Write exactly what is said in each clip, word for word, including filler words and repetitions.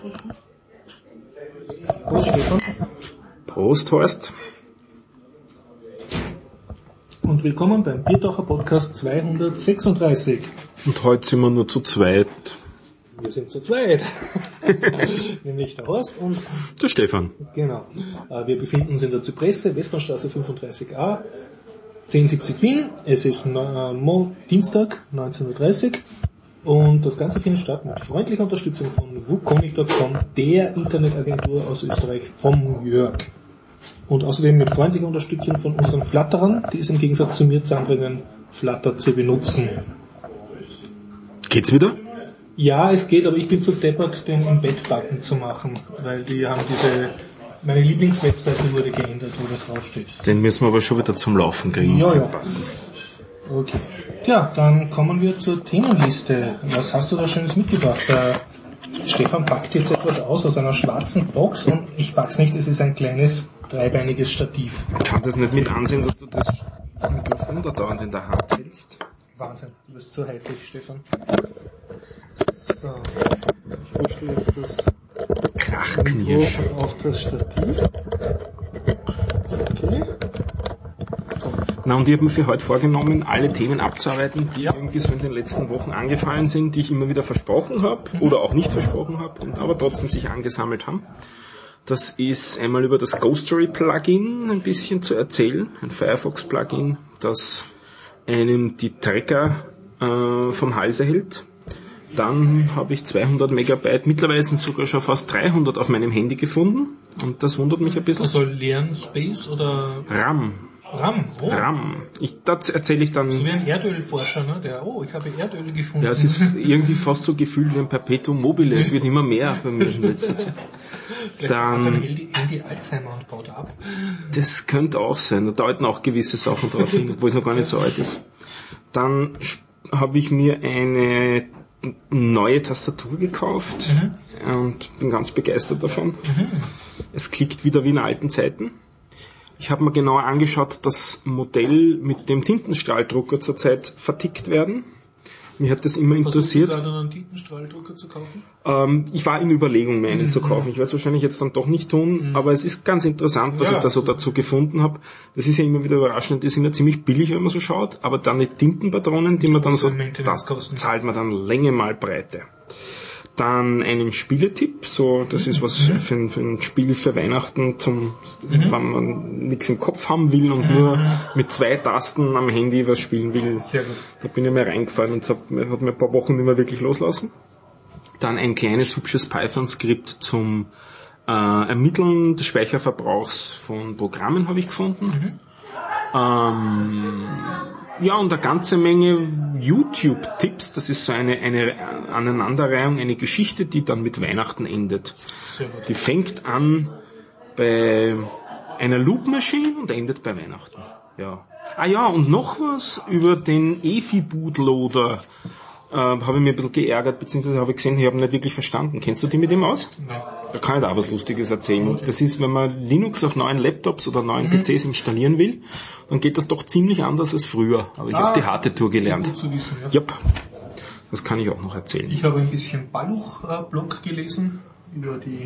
drücken. Prost, Stefan. Prost, Horst. Und willkommen beim Biertaucher Podcast zweihundertsechsunddreißig. Und heute sind wir nur zu zweit. Wir sind zu zweit. Nämlich der Horst und der Stefan. Genau. Wir befinden uns in der Zypresse, Westbahnstraße fünfunddreißig a, zehn siebzig Wien. Es ist Dienstag, neunzehn Uhr dreißig. Und das Ganze findet statt mit freundlicher Unterstützung von wukonic punkt com, der Internetagentur aus Österreich vom Jörg. Und außerdem mit freundlicher Unterstützung von unseren Flatterern, die es im Gegensatz zu mir zusammenbringen, Flutter zu benutzen. Geht's wieder? Ja, es geht, aber ich bin zu deppert, den im Bett-Button zu machen, weil die haben diese, meine Lieblingswebseite wurde geändert, wo das draufsteht. Den müssen wir aber schon wieder zum Laufen kriegen. Ja, ja. Okay. Tja, dann kommen wir zur Themenliste. Was hast du da Schönes mitgebracht? Der Stefan packt jetzt etwas aus aus einer schwarzen Box und ich pack's nicht, es ist ein kleines dreibeiniges Stativ. Ich kann das nicht mit ansehen, dass du das Mikrofon da dauernd in der Hand hältst. Wahnsinn, du bist so high-tech, Stefan. So, ich wurschtel jetzt das Krachknirsch auf das Stativ. Okay. Na, und ich habe mir für heute vorgenommen, alle Themen abzuarbeiten, die ja. irgendwie so in den letzten Wochen angefallen sind, die ich immer wieder versprochen habe mhm. oder auch nicht versprochen habe, und aber trotzdem sich angesammelt haben. Das ist einmal über das Ghostory-Plugin ein bisschen zu erzählen, ein Firefox-Plugin, das einem die Tracker äh, vom Halse hält. Dann habe ich zweihundert Megabyte, mittlerweile sind sogar schon fast dreihundert auf meinem Handy gefunden, und das wundert mich ein bisschen. Also leeren Space oder? RAM. RAM, oh. RAM. Ich, das erzähle ich dann. So wie ein Erdölforscher, ne? Der, oh, ich habe Erdöl gefunden. Ja, es ist irgendwie fast so gefühlt wie ein Perpetuum mobile. Es wird immer mehr bei mir in letzter Zeit. Dann hat Handy, Handy Alzheimer und baut ab. Das könnte auch sein. Da deuten auch gewisse Sachen drauf hin, obwohl es noch gar nicht so alt ist. Dann habe ich mir eine neue Tastatur gekauft mhm. und bin ganz begeistert davon. Mhm. Es klickt wieder wie in alten Zeiten. Ich habe mir genauer angeschaut, das Modell mit dem Tintenstrahldrucker zurzeit vertickt werden. Mir hat das immer interessiert. Versuchst du gerade einen Tintenstrahldrucker zu kaufen? Ähm, ich war in Überlegung, mir einen mhm. zu kaufen. Ich werde es wahrscheinlich jetzt dann doch nicht tun, mhm. aber es ist ganz interessant, was ja. ich da so dazu gefunden habe. Das ist ja immer wieder überraschend. Die sind ja ziemlich billig, wenn man so schaut, aber dann die Tintenpatronen, die man dann so, da zahlt man dann Länge mal Breite. Dann einen Spieletipp, so, das ist was mhm. für, ein, für ein Spiel für Weihnachten, zum, mhm. wenn man nichts im Kopf haben will und mhm. nur mit zwei Tasten am Handy was spielen will. Sehr gut. Da bin ich mal reingefallen und hab, hat mir ein paar Wochen nicht mehr wirklich loslassen. Dann ein kleines, hübsches Python-Skript zum äh, Ermitteln des Speicherverbrauchs von Programmen habe ich gefunden. Mhm. Ähm, ja, und eine ganze Menge YouTube-Tipps. Das ist so eine, eine Aneinanderreihung, eine Geschichte, die dann mit Weihnachten endet. Die fängt an bei einer Loop-Maschine und endet bei Weihnachten. Ja. Ah ja, und noch was über den EFI-Bootloader. Äh, habe ich mir ein bisschen geärgert, beziehungsweise habe ich gesehen, ich habe ihn nicht wirklich verstanden. Kennst du die mit dem aus? Nein. Da kann ich da auch was Lustiges erzählen. Okay. Das ist, wenn man Linux auf neuen Laptops oder neuen mhm. P Cs installieren will, dann geht das doch ziemlich anders als früher. Habe ich ah, auf die harte Tour gelernt. Gut zu wissen, ja. Yep. Das kann ich auch noch erzählen. Ich habe ein bisschen Balluch-Blog gelesen über die,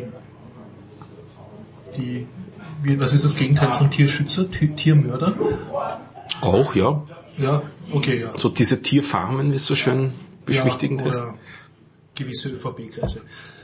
die, wie, was ist das Gegenteil von Tierschützer, Tiermörder? Auch, ja. Ja, okay, ja. So diese Tierfarmen, wie es so schön beschwichtigend ja, heißt. Oder gewisse Ö V B-Kreise.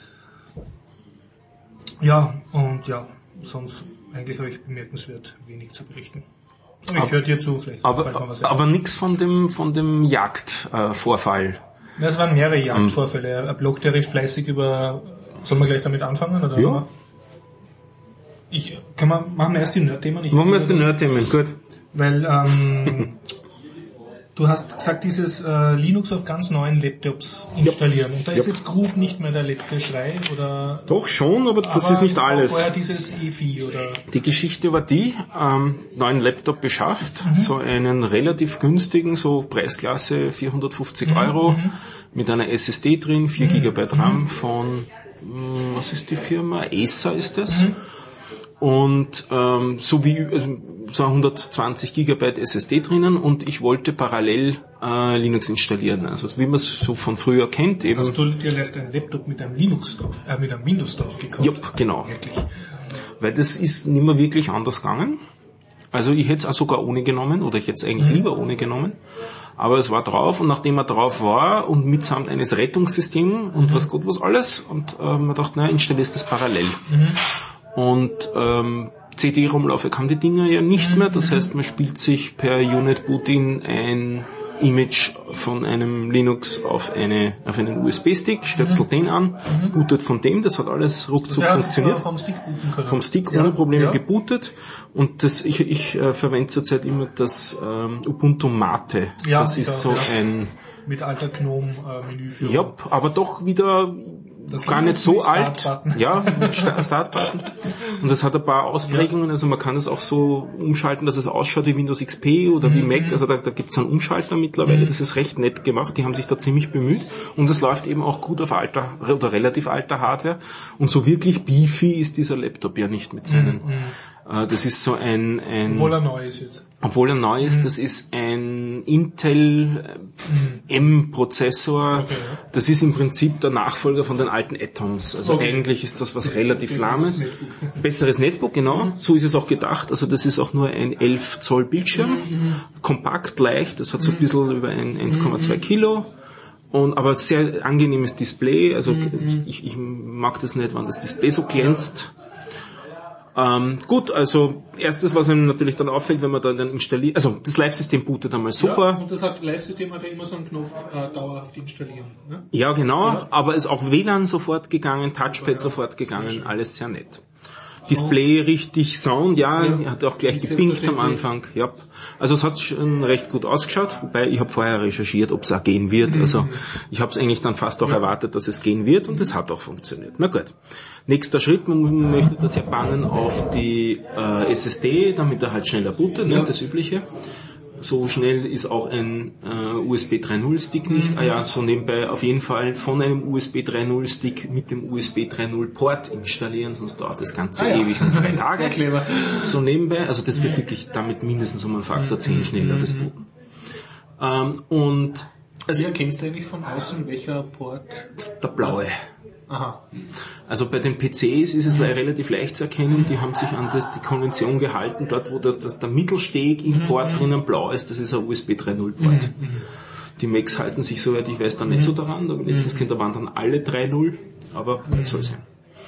Ja, und ja, sonst eigentlich habe ich bemerkenswert wenig zu berichten. Aber ich höre dir zu, vielleicht aber, fällt mir was ein. Aber nichts von dem von dem Jagdvorfall. Äh, ja, es waren mehrere Jagdvorfälle. Er bloggt ja recht fleißig über... Sollen wir gleich damit anfangen? Oder ja. Ich, kann man, machen wir erst die Nerd-Themen? Machen wir erst die Nerd-Themen, gut. Weil, ähm... du hast gesagt, dieses äh, Linux auf ganz neuen Laptops installieren. Ja. Und da ist ja. jetzt grob nicht mehr der letzte Schrei, oder? Doch schon, aber das aber ist nicht alles. Vorher dieses EFI, oder? Die Geschichte war die, ähm, neuen Laptop beschafft, mhm. so einen relativ günstigen, so Preisklasse vierhundertfünfzig mhm. Euro, mhm. mit einer S S D drin, vier mhm. Gigabyte RAM von, mh, was ist die Firma? Acer ist das. Mhm. Und ähm, so wie also so hundertzwanzig Gigabyte S S D drinnen und ich wollte parallel äh, Linux installieren. Also wie man es so von früher kennt. Eben. Hast du dir vielleicht einen Laptop mit einem Linux drauf, äh, mit einem Windows drauf gekauft? Ja, genau. Wirklich? Weil das ist nicht mehr wirklich anders gegangen. Also ich hätte es auch sogar ohne genommen, oder ich hätte es eigentlich mhm. lieber ohne genommen. Aber es war drauf, und nachdem er drauf war und mitsamt eines Rettungssystems und mhm. was Gott was alles, und äh, man dachte, na, installierst das parallel. Mhm. Und ähm, C D-Rumlaufwerk haben die Dinger ja nicht mehr, das heißt, man spielt sich per Unit-Boot-in ein Image von einem Linux auf eine auf einen U S B-Stick, stöpselt mhm. den an, mhm. bootet von dem, das hat alles ruckzuck das funktioniert. Vom Stick booten können. Vom Stick ja. ohne Probleme ja. gebootet, und das ich ich äh, verwende zurzeit immer das ähm, Ubuntu Mate. Ja, das ist so ja. ein mit alter Gnome-Menüführung. Ja, aber doch wieder das gar nicht so alt. Ja, Startbutton. Und das hat ein paar Ausprägungen, also man kann es auch so umschalten, dass es ausschaut wie Windows X P oder mhm. wie Mac, also da, da gibt es einen Umschalter mittlerweile, mhm. das ist recht nett gemacht, die haben sich da ziemlich bemüht, und es läuft eben auch gut auf alter oder relativ alter Hardware, und so wirklich beefy ist dieser Laptop ja nicht mit seinen... Mhm. Das ist so ein, ein... Obwohl er neu ist jetzt. Obwohl er neu ist, mhm. das ist ein Intel M-Prozessor. Okay, ja. Das ist im Prinzip der Nachfolger von den alten Atoms. Also okay. eigentlich ist das was okay. relativ lahmes. Netbook. Besseres Netbook, genau. Mhm. So ist es auch gedacht. Also das ist auch nur ein elf Zoll Bildschirm. Mhm. Kompakt, leicht. Das hat so ein bisschen über ein eins Komma zwei mhm. Kilo. Und, aber sehr angenehmes Display. Also mhm. ich, ich mag das nicht, wenn das Display so glänzt. Ja. Ähm, gut, also erstes, was einem natürlich dann auffällt, wenn man dann, dann installiert, also das Live-System bootet einmal super. Ja, und das hat Live-System hat ja immer so einen Knopf äh, dauerhaft installieren. Ne? Ja, genau, ja. Aber ist auch W L A N sofort gegangen, Touchpad ja, sofort gegangen, sehr alles sehr nett. Display richtig Sound, ja, ja. Hat auch gleich gepinkt am Anfang. Ja. Also es hat schon recht gut ausgeschaut, wobei ich habe vorher recherchiert, ob es auch gehen wird. Also ich habe es eigentlich dann fast auch ja. erwartet, dass es gehen wird, und es hat auch funktioniert. Na gut. Nächster Schritt, man möchte das ja bannen auf die äh, S S D, damit er halt schneller bootet, ja. ne, das Übliche. So schnell ist auch ein äh, U S B drei Punkt null Stick nicht. Mhm. Ah ja, so nebenbei auf jeden Fall von einem U S B drei Punkt null Stick mit dem U S B drei Punkt null Port installieren, sonst dauert das Ganze ah, ja. ewig und drei Tage. Clever. So nebenbei, also das wird wirklich damit mindestens um einen Faktor zehn schneller, das Booten. Ähm, und also, wie erkennst du eigentlich von außen, welcher Port? Der blaue. Aha. Also bei den P Cs ist es mhm. relativ leicht zu erkennen, die haben sich an das, die Konvention gehalten, dort wo der, das, der Mittelsteg im Port mhm. drinnen blau ist, das ist ein U S B drei Punkt null Port. Mhm. Die Macs halten sich, soweit ich weiß, da nicht so daran, aber letztens mhm. waren dann alle drei Punkt null, aber mhm. soll sein.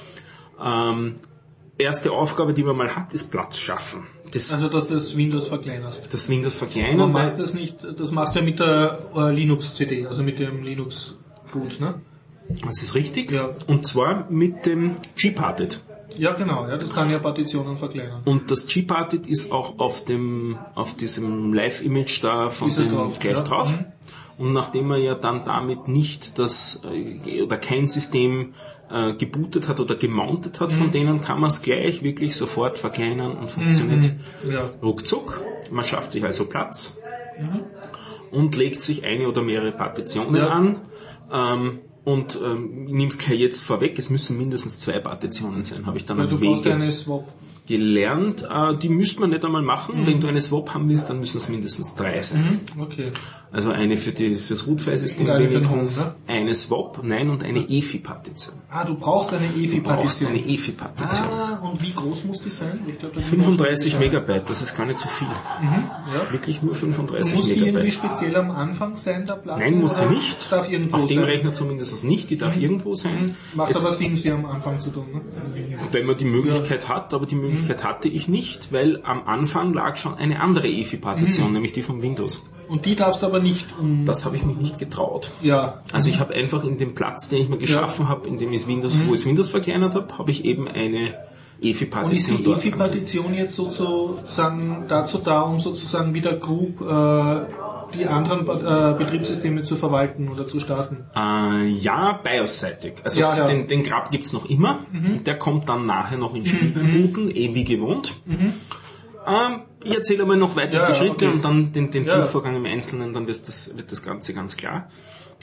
Ähm, erste Aufgabe, die man mal hat, ist Platz schaffen. Das also, dass du das Windows verkleinerst. Das Windows verkleinern. Aber machst das nicht, das machst du ja mit der uh, Linux-C D, also mit dem Linux-Boot, ne? Das ist richtig. Ja. Und zwar mit dem Gparted. Ja, genau, ja, das kann ja Partitionen verkleinern. Und das Gparted ist auch auf dem, auf diesem Live-Image da von dem drauf, gleich ja. drauf. Mhm. Und nachdem er ja dann damit nicht das, äh, oder kein System äh, gebootet hat oder gemountet hat, mhm. von denen kann man es gleich wirklich sofort verkleinern und funktioniert mhm. ja. ruckzuck. Man schafft sich also Platz mhm. und legt sich eine oder mehrere Partitionen ja. an. Ähm, Und ähm, ich nehme es gleich jetzt vorweg, es müssen mindestens zwei Partitionen sein, habe ich dann am Wege. Du brauchst eine Swap. gelernt. Äh, die müsste man nicht einmal machen. Mhm. Wenn du eine Swap haben willst, dann müssen es mindestens drei sein. Mhm. Okay. Also eine für die fürs Root-File-System wenigstens, Home, ne? Eine Swap, nein, und eine E F I-Partition. Ah, du brauchst eine E F I-Partition. Du brauchst eine E F I-Partition. Ah, und wie groß muss die sein? Ich glaub, fünfunddreißig Megabyte, das ist gar nicht so viel. Mhm, ja. Wirklich nur fünfunddreißig muss Megabyte. Muss die irgendwie speziell am Anfang sein, der Platte? Nein, muss sie nicht. Darf irgendwo Auf dem sein? Rechner zumindest nicht, die darf mhm. irgendwo sein. Mhm. Macht es aber Sinn, sie am Anfang zu tun, ne? Wenn man die Möglichkeit ja. hat, aber die Möglichkeit mhm. hatte ich nicht, weil am Anfang lag schon eine andere E F I-Partition, mhm. nämlich die von Windows. Und die darfst du aber nicht um... Das habe ich mich nicht getraut. Ja. Also ich habe einfach in dem Platz, den ich mir geschaffen ja. habe, in dem ich Windows, mhm. wo ich Windows verkleinert habe, habe ich eben eine E F I-Partition. Und ist die E F I-Partition jetzt sozusagen dazu da, um sozusagen wieder grob äh, die anderen äh, Betriebssysteme zu verwalten oder zu starten? Äh, ja, BIOS-seitig. Also ja, ja. den, den Grab gibt's noch immer. Mhm. Der kommt dann nachher noch in Spielbooten, mhm. eh wie gewohnt. Mhm. Ähm, ich erzähle aber noch weiter ja, die Schritte okay. und dann den, den ja. Bootvorgang im Einzelnen, dann wird das, wird das Ganze ganz klar.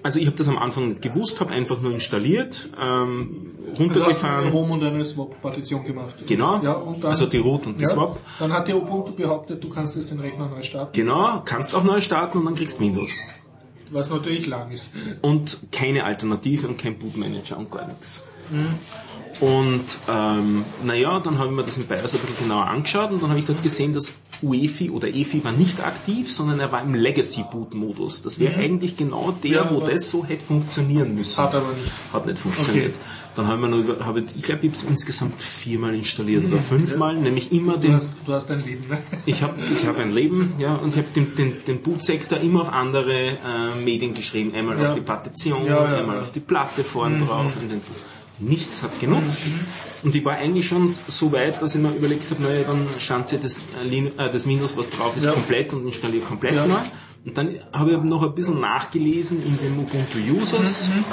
Also ich habe das am Anfang nicht gewusst, habe einfach nur installiert, ähm, runtergefahren. Also eine ROM und eine Swap-Partition gemacht. Genau, ja, und dann, also die Root und die ja, Swap. Dann hat die Ubuntu behauptet, du kannst jetzt den Rechner neu starten. Genau, kannst auch neu starten und dann kriegst Windows. Was natürlich lang ist. Und keine Alternative und kein Bootmanager und gar nichts. Mhm. Und ähm, naja, dann habe ich mir das im BIOS ein bisschen genauer angeschaut und dann habe ich dort gesehen, dass U E F I oder E F I war nicht aktiv, sondern er war im Legacy-Boot-Modus. Das wäre mhm. eigentlich genau der, ja, wo das so hätte funktionieren müssen. Hat aber nicht. Hat nicht funktioniert. Okay. Dann haben wir noch über, hab ich, ich glaube, ich habe es insgesamt viermal installiert mhm. oder fünfmal, ja. nämlich immer den... Du hast, du hast ein Leben, ne? Ich habe ich hab ein Leben, ja, und ich habe den, den, den Bootsektor immer auf andere äh, Medien geschrieben. Einmal ja. auf die Partition, ja, ja, einmal ja. auf die Platte vorn mhm. drauf. Und den, nichts hat genutzt. Mhm. Und ich war eigentlich schon so weit, dass ich mir überlegt habe, naja, dann schanze das, äh, das Windows, was drauf ist, ja. komplett und installiere komplett ja. neu. Und dann habe ich noch ein bisschen nachgelesen in den Ubuntu Users, mhm.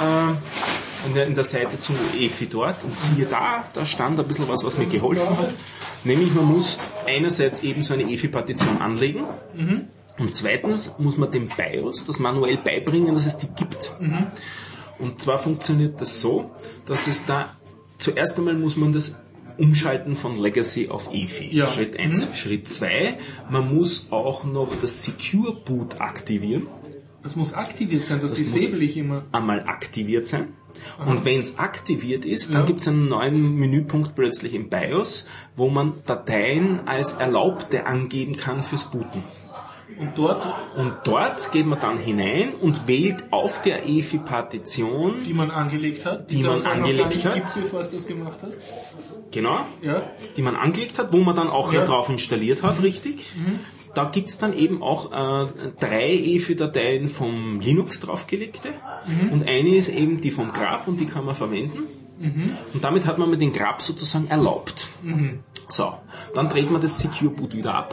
äh, in, der, in der Seite zum U E F I dort. Und siehe da, da stand ein bisschen was, was mir geholfen hat. Nämlich, man muss einerseits eben so eine E F I-Partition anlegen. Mhm. Und zweitens muss man dem BIOS das manuell beibringen, dass es die gibt. Mhm. Und zwar funktioniert das so, dass es da, zuerst einmal muss man das umschalten von Legacy auf E F I. Ja. Schritt eins. Mhm. Schritt zwei, man muss auch noch das Secure Boot aktivieren. Das muss aktiviert sein, das, das disable ich immer. Einmal aktiviert sein. Aha. Und wenn es aktiviert ist, dann ja. gibt es einen neuen Menüpunkt plötzlich im BIOS, wo man Dateien als Erlaubte angeben kann fürs Booten. Und dort? Und dort geht man dann hinein und wählt auf der E F I-Partition, die man angelegt hat, die, die man angelegt hat, gibt's, bevor du das gemacht hast. Genau, ja. die man angelegt hat, wo man dann auch ja. drauf installiert hat, mhm. richtig. Mhm. Da gibt's dann eben auch äh, drei E F I-Dateien vom Linux draufgelegte mhm. und eine ist eben die vom Grab und die kann man verwenden. Mhm. Und damit hat man mit dem Grab sozusagen erlaubt. Mhm. So, dann dreht man das Secure Boot wieder ab.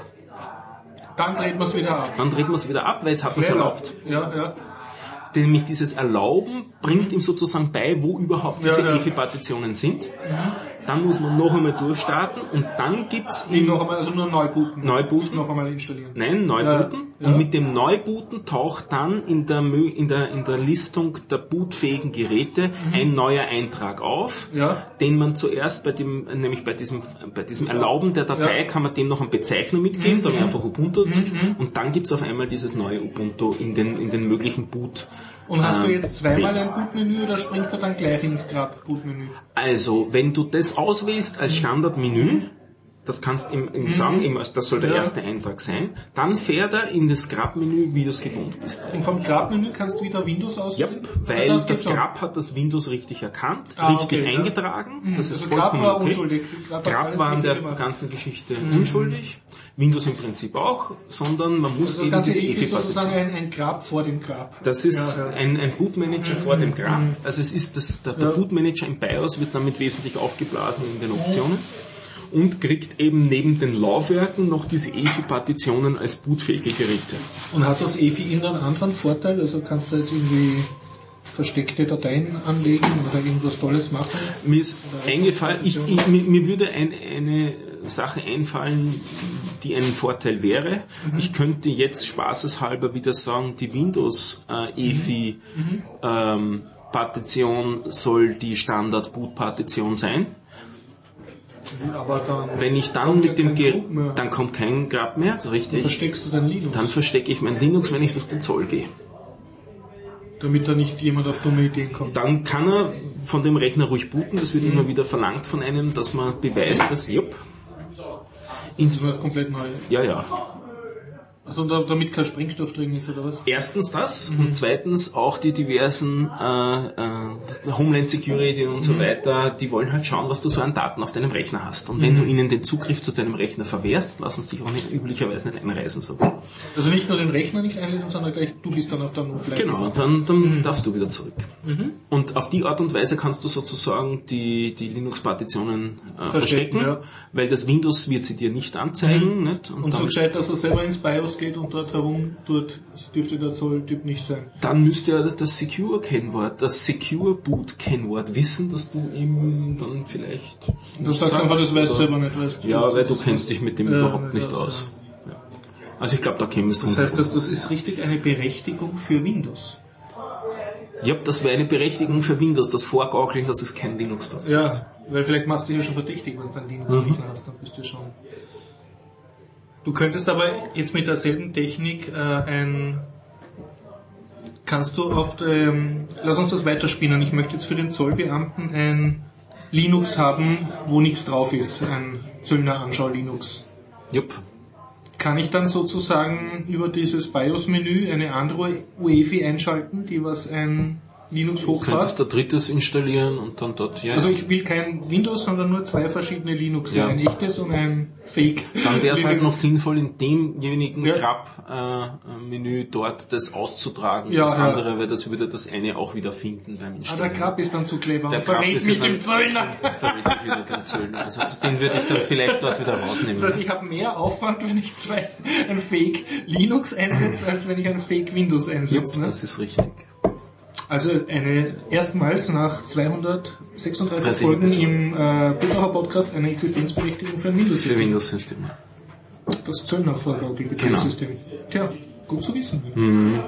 Dann dreht man es wieder ab. Dann dreht man es wieder ab, weil jetzt hat man es erlaubt. Ja, ja. Nämlich dieses Erlauben bringt ihm sozusagen bei, wo überhaupt diese ja, ja. E F I-Partitionen sind. Ja. Dann muss man noch einmal durchstarten und dann gibt's nee, noch einmal, also nur neu booten. Neu booten. Nicht noch einmal installieren. Nein, neu ja, booten. Ja. Und mit dem Neubooten taucht dann in der, in der, in der Listung der bootfähigen Geräte mhm. ein neuer Eintrag auf, ja. den man zuerst bei dem, nämlich bei diesem, bei diesem Erlauben der Datei ja. kann man dem noch eine Bezeichnung mitgeben, mhm. da wäre einfach Ubuntu mhm. und dann gibt's auf einmal dieses neue Ubuntu in den, in den möglichen Boot. Und hast du jetzt zweimal ein Bootmenü oder springt er dann gleich ins Grab-Bootmenü? Also, wenn du das auswählst als Standardmenü, das kannst du ihm, ihm mhm. sagen, ihm, das soll der ja. erste Eintrag sein, dann fährt er in das Grab-Menü, wie du es gewohnt bist. Und vom Grab-Menü kannst du wieder Windows auswählen? Ja, weil das, das Grab hat das Windows richtig erkannt, ah, richtig okay, eingetragen, ja. das ist also vollkommen Grab war okay. Unschuldig. Grab, Grab war an der gemacht. ganzen Geschichte mhm. unschuldig. Windows im Prinzip auch, sondern man muss also eben diese E F I ist sozusagen ein, ein Grab vor dem Grab. Das ist ja, ja. Ein, ein Bootmanager mhm. vor dem Grab. Also es ist das, der, der ja. Bootmanager im BIOS wird damit wesentlich aufgeblasen in den Optionen mhm. und kriegt eben neben den Laufwerken noch diese E F I-Partitionen als bootfähige Geräte. Und hat das E F I irgendeinen anderen Vorteil? Also kannst du jetzt irgendwie versteckte Dateien anlegen oder irgendwas Tolles machen? Mir ist eingefallen, ich, ich, mir, mir würde ein, eine Sache einfallen, die ein Vorteil wäre. Mhm. Ich könnte jetzt spaßeshalber wieder sagen, die Windows äh, E F I mhm. ähm, Partition soll die Standard Boot Partition sein. Aber dann wenn ich dann mit dem Ge- dann kommt kein Grab mehr, so richtig. Dann versteckst du dein Linux. Dann verstecke ich mein Linux, wenn ich durch den Zoll gehe. Damit da nicht jemand auf dumme Ideen kommt. Dann kann er von dem Rechner ruhig booten. Das wird mhm. immer wieder verlangt von einem, dass man beweist, dass, jupp. Das war komplett neu. Ja, ja. Also damit kein Sprengstoff drin ist, oder was? Erstens das mhm. und zweitens auch die diversen äh, äh, Homeland Security und so mhm. weiter, die wollen halt schauen, was du so an Daten auf deinem Rechner hast. Und mhm. wenn du ihnen den Zugriff zu deinem Rechner verwehrst, lassen sie dich auch nicht, üblicherweise nicht einreisen. So. Also nicht nur den Rechner nicht einlesen, sondern gleich du bist dann auf der No-Fly. Genau, dann, dann mhm. darfst du wieder zurück. Mhm. Und auf die Art und Weise kannst du sozusagen die, die Linux-Partitionen äh, verstecken, ja. weil das Windows wird sie dir nicht anzeigen. Mhm. Nicht? Und, und so gescheit, dass er selber ins BIOS geht und dort herum, dort dürfte der Zolltyp nicht sein. Dann müsste er das Secure-Kennwort, das Secure-Boot-Kennwort wissen, dass du ihm dann vielleicht... Du sagst einfach, das weißt du selber nicht. Weißt, ja, weißt, weil du kennst dich mit dem ja, überhaupt nicht ja, aus. Ja. Also ich glaube, da kämest du... Das heißt, dass das ist richtig eine Berechtigung für Windows. Ja, das wäre eine Berechtigung für Windows, das Vorgaukeln, dass es kein Linux drauf gibt. Ja, weil vielleicht machst du dich ja schon verdächtig, wenn du dann Linux-Rechner mhm. hast, dann bist du schon... Du könntest aber jetzt mit derselben Technik äh, ein... Kannst du auf dem... Lass uns das weiterspinnen. Ich möchte jetzt für den Zollbeamten ein Linux haben, wo nichts drauf ist. Ein Zöllner-Anschau-Linux. Jupp. Kann ich dann sozusagen über dieses BIOS-Menü eine andere U E F I einschalten, die was ein Linux hochfährt? Du könntest da drittes installieren und dann dort, ja. Also ich will kein Windows, sondern nur zwei verschiedene Linux, ja. ein echtes und ein Fake. Dann wäre es halt noch sinnvoll, in demjenigen ja. Grab-Menü äh, dort das auszutragen, ja, das ja. andere, weil das würde das eine auch wieder finden beim Installieren. Ah, der Grab ist dann zu clever der und verrät mich dem Zöllner. Verrät mich wieder dem Zöllner. Also den würde ich dann vielleicht dort wieder rausnehmen. Das heißt, ich habe mehr Aufwand, wenn ich zwei ein Fake Linux einsetze, als wenn ich ein Fake Windows einsetze. Ja, ne? Das ist richtig. Also eine erstmals nach zweihundertsechsunddreißig Folgen im äh, Bitterhauer Podcast eine Existenzberechtigung für ein Windows-System. Für Windows-System, ja. Das Zöllner-Vorgaukel-Betriebssystem. Genau. Tja, gut zu wissen. Mhm.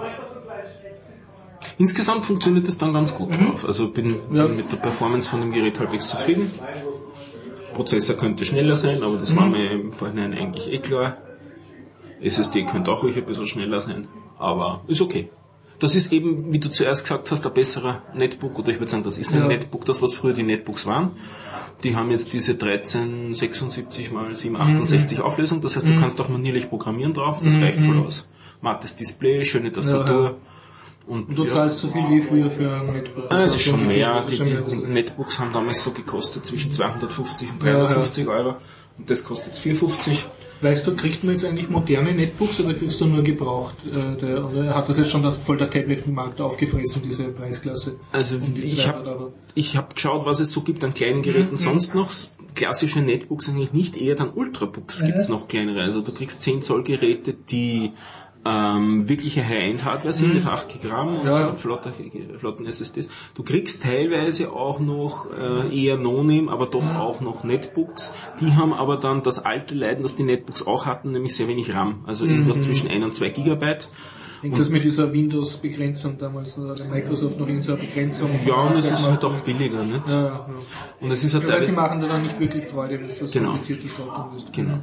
Insgesamt funktioniert das dann ganz gut mhm. drauf. Also bin, ja. bin mit der Performance von dem Gerät halbwegs zufrieden. Prozessor könnte schneller sein, aber das mhm. war mir im Vorhinein eigentlich eh klar. S S D könnte auch ruhig ein bisschen schneller sein, aber ist okay. Das ist eben, wie du zuerst gesagt hast, ein besserer Netbook, oder ich würde sagen, das ist ein ja. Netbook, das was früher die Netbooks waren. Die haben jetzt diese dreizehn sechsundsiebzig mal siebenhundertachtundsechzig mhm. Auflösung, das heißt, du mhm. kannst auch manierlich programmieren drauf, das mhm. reicht voll aus. Mattes Display, schöne Tastatur. Ja, ja. Und, und du ja. zahlst so viel wie früher für ein Netbook. Ah, das ist schon mehr. Die, die, die Netbooks haben damals so gekostet zwischen zweihundertfünfzig und dreihundertfünfzig ja, ja. Euro. Und das kostet jetzt vierhundertfünfzig. Weißt du, kriegt man jetzt eigentlich moderne Netbooks oder kriegst du nur gebraucht? Äh, der, oder hat das jetzt schon voll der Tablet-Markt aufgefressen, diese Preisklasse? Also um ich habe ich hab geschaut, was es so gibt an kleinen Geräten mhm. sonst noch. Klassische Netbooks eigentlich nicht, eher dann Ultrabooks mhm. gibt's noch kleinere. Also du kriegst zehn Zoll Geräte, die ähm, wirkliche High-End-Hardware sind, mhm. mit acht Gigabyte und ja. flotter, flotten S S Ds. Du kriegst teilweise auch noch äh, eher No-Name, aber doch mhm. auch noch Netbooks. Die haben aber dann das alte Leiden, das die Netbooks auch hatten, nämlich sehr wenig RAM. Also mhm. irgendwas zwischen ein und zwei Gigabyte. Hängt das mit dieser Windows-Begrenzung damals, oder der Microsoft noch in so einer Begrenzung? Ja, und es ist halt auch billiger, nicht? Ja, ja. Und es ist halt das heißt, die machen da dann nicht wirklich Freude, wenn du was genau. Kompliziertes drauf tun willst. Genau.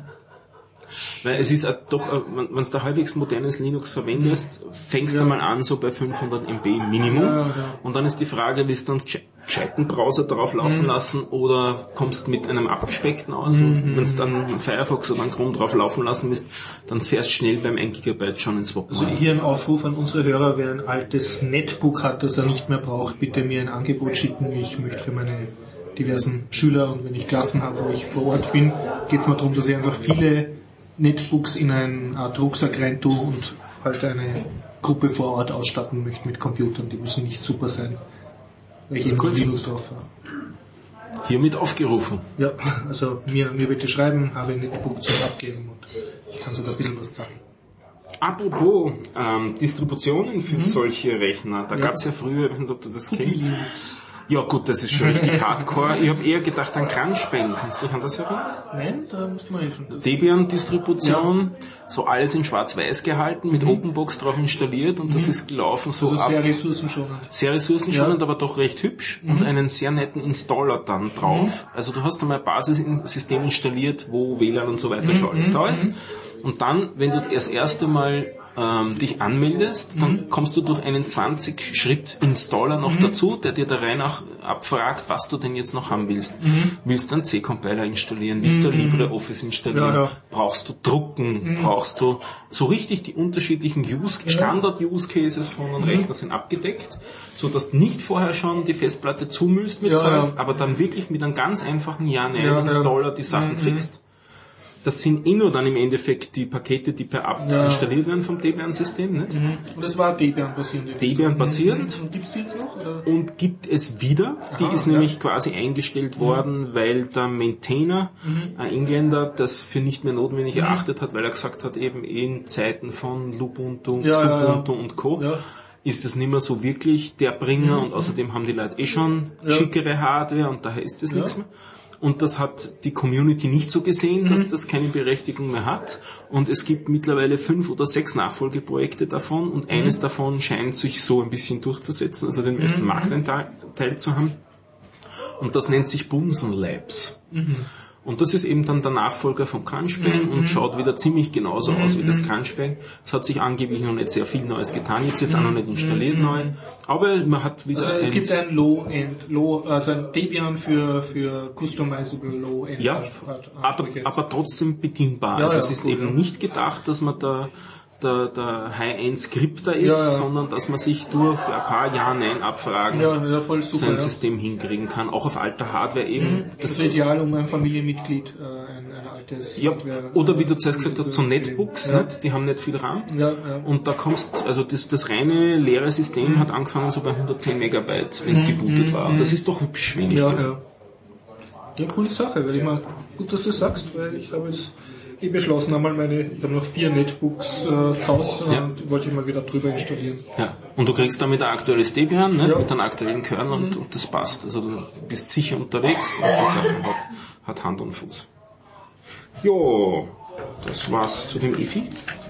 Weil es ist doch, wenn du da halbwegs modernes Linux verwendest, fängst ja. du mal an so bei fünfhundert Megabyte Minimum. Ja, ja. Und dann ist die Frage, willst du dann gescheiten Browser drauf laufen mhm. lassen oder kommst mit einem abgespeckten aus? Mhm. Wenn du dann Firefox oder einen Chrome drauf laufen lassen willst, dann fährst schnell beim ein Gigabyte schon ins Swap. Also hier ein Aufruf an unsere Hörer, wer ein altes Netbook hat, das er nicht mehr braucht, bitte mir ein Angebot schicken. Ich möchte für meine diversen Schüler und wenn ich Klassen habe, wo ich vor Ort bin, geht es mir darum, dass ich einfach viele Netbooks in eine Art Rucksack rein tue und halt eine Gruppe vor Ort ausstatten möchte mit Computern. Die müssen nicht super sein, weil ich eben Linux drauf habe. Hiermit aufgerufen. Ja, also mir, mir bitte schreiben, habe ein Netbook zum Abgeben und ich kann sogar ein bisschen was sagen. Apropos ähm, Distributionen für mhm. solche Rechner, da ja. gab es ja früher, ich weiß nicht, ob du das kennst. Ja gut, das ist schon richtig hardcore. Ich habe eher gedacht an Crunchbang. Kannst du dich an das erinnern? Nein, da musst du mal helfen. Debian-Distribution, ja. so alles in schwarz-weiß gehalten, mit mhm. Openbox drauf installiert und mhm. das ist gelaufen so also ab. sehr ressourcenschonend. Sehr ressourcenschonend, ja. aber doch recht hübsch mhm. und einen sehr netten Installer dann drauf. Mhm. Also du hast einmal ein Basissystem installiert, wo W L A N und so weiter mhm. schon alles da ist. Mhm. Und dann, wenn du das erste Mal ähm, dich anmeldest, dann mhm. kommst du durch einen zwanzig-Schritt-Installer noch mhm. dazu, der dir da rein auch abfragt, was du denn jetzt noch haben willst. Mhm. Willst du einen C-Compiler installieren? Willst du mhm. LibreOffice installieren? Ja, ja. Brauchst du drucken? Mhm. Brauchst du so richtig die unterschiedlichen Use, ja. Standard-Use-Cases von einem mhm. Rechner sind abgedeckt, so dass du nicht vorher schon die Festplatte zumüllst mit ja, Zeug, ja. aber dann wirklich mit einem ganz einfachen Ja-Nein-Installer ja, die Sachen mhm. kriegst. Das sind eh nur dann im Endeffekt die Pakete, die per Apt ja. installiert werden vom Debian-System, nicht? Mhm. Und das war Debian-basierend? Debian-basierend. Und gibt's die jetzt noch? Oder? Und gibt es wieder. Aha, die ist ja. nämlich quasi eingestellt worden, mhm. weil der Maintainer, mhm. ein Engländer, das für nicht mehr notwendig mhm. erachtet hat, weil er gesagt hat, eben in Zeiten von Lubuntu, ja, Xubuntu ja, ja. und Co. Ja. ist das nicht mehr so wirklich der Bringer, mhm. und außerdem haben die Leute eh schon ja. schickere Hardware und daher ist das ja. nichts mehr. Und das hat die Community nicht so gesehen, dass mhm. das keine Berechtigung mehr hat. Und es gibt mittlerweile fünf oder sechs Nachfolgeprojekte davon und mhm. eines davon scheint sich so ein bisschen durchzusetzen, also den ersten mhm. Marktanteil zu haben. Und das nennt sich Bunsen Labs. Mhm. Und das ist eben dann der Nachfolger vom Crunchbang mhm. und schaut wieder ziemlich genauso mhm. aus wie das Crunchbang. Es hat sich angeblich noch nicht sehr viel Neues getan, jetzt jetzt mhm. auch noch nicht installiert mhm. neu. Aber man hat wieder... Also es gibt ein Low-End, Low, also ein Debian für, für customizable Low-End. Ja, aber, aber trotzdem bedienbar. Ja, also ja, es ist cool, eben ja. nicht gedacht, dass man da der, der High-End-Skripter ist, ja, ja. sondern dass man sich durch ein paar Ja-Nein-Abfragen ja, ja, voll super, sein ja. System hinkriegen kann, auch auf alter Hardware eben. Mhm. Das ist ideal, um ein Familienmitglied, äh, ein, ein altes ja. Hardware... Oder wie du zuerst gesagt hast, so Netbooks, ja. nicht? Die haben nicht viel RAM. Ja, ja. Und da kommst, also das, das reine leere System mhm. hat angefangen so bei hundertzehn Megabyte, wenn es mhm. gebootet war. Und das ist doch hübsch wenig. Ja, ja. ja, coole Sache, weil ich mal, gut, dass du das sagst, weil ich habe jetzt eh beschlossen einmal meine, ich habe noch vier Netbooks äh, zu Hause ja. und wollte ich mal wieder drüber installieren. Ja. Und du kriegst damit ein aktuelles Debian, ne? Ja. Mit einem aktuellen Kern und, mhm. und das passt. Also du bist sicher unterwegs und die Sache hat, hat Hand und Fuß. Jo, das war's zu dem E F I.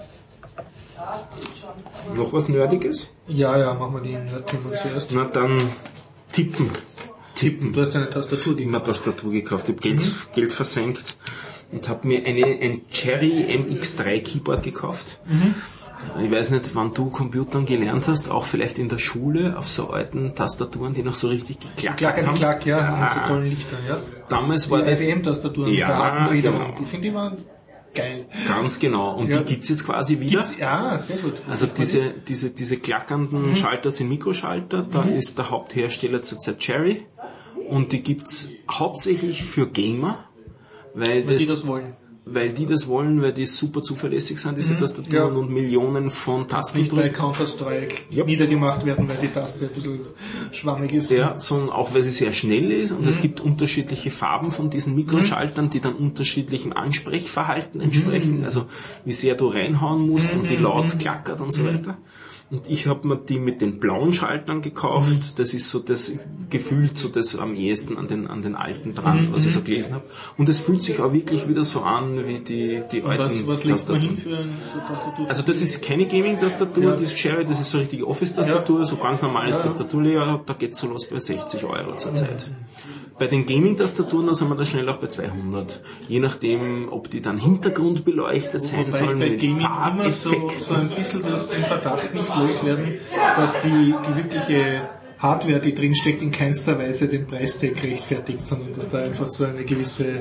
Noch was Nerdiges? Ja, ja, machen wir die Nerd-Themen zuerst. Na dann tippen. Tippen. Du hast eine Tastatur gekauft. Eine Tastatur gekauft. Ich habe Geld, mhm. Geld versenkt und habe mir eine, ein Cherry M X drei Keyboard gekauft. Mhm. Ich weiß nicht, wann du Computern gelernt hast, auch vielleicht in der Schule, auf so alten Tastaturen, die noch so richtig geklackert Klack, haben. Klack, ja, ah, mit so tollen Lichtern, ja. Damals war die das... I B M-Tastaturen ja, mit der harten Federung. Genau. Die finde ich waren geil. Ganz genau. Und ja. die gibt's jetzt quasi wieder. Gibt's, ja, sehr gut. Also diese, diese, diese klackernden mhm. Schalter sind Mikroschalter. Da mhm. ist der Haupthersteller zurzeit Cherry. Und die gibt's hauptsächlich für Gamer, weil, weil das, die das wollen. Weil die das wollen, weil die super zuverlässig sind, diese mhm. Tastaturen ja. und Millionen von Tasten nicht bei Counter-Strike ja. niedergemacht werden, weil die Taste ein bisschen schwammig ist. Ja, sondern auch weil sie sehr schnell ist und mhm. es gibt unterschiedliche Farben von diesen Mikroschaltern, die dann unterschiedlichen Ansprechverhalten entsprechen, mhm. also wie sehr du reinhauen musst mhm. und wie laut es klackert und so mhm. weiter. Und ich habe mir die mit den blauen Schaltern gekauft. Mhm. Das ist so das gefühlt so das am ehesten an den an den alten dran, mhm. was ich so gelesen habe. Und es fühlt sich auch wirklich wieder so an wie die die und alten was, was Tastaturen. Hin für eine Tastatur? Also das ist keine Gaming-Tastatur, ja. das Cherry, das ist so eine richtige Office-Tastatur, ja. so ganz normales ja. Tastaturlayout. Da geht's so los bei sechzig Euro zurzeit. Mhm. Bei den Gaming-Tastaturen, da sind wir dann schnell auch bei zweihundert. Je nachdem, ob die dann hintergrundbeleuchtet sein Wobei sollen bei mit Gaming immer so, so ein bisschen das, den Verdacht nicht loswerden, dass die, die wirkliche Hardware, die drinsteckt, in keinster Weise den Preistag rechtfertigt, sondern dass da einfach so eine gewisse, ja.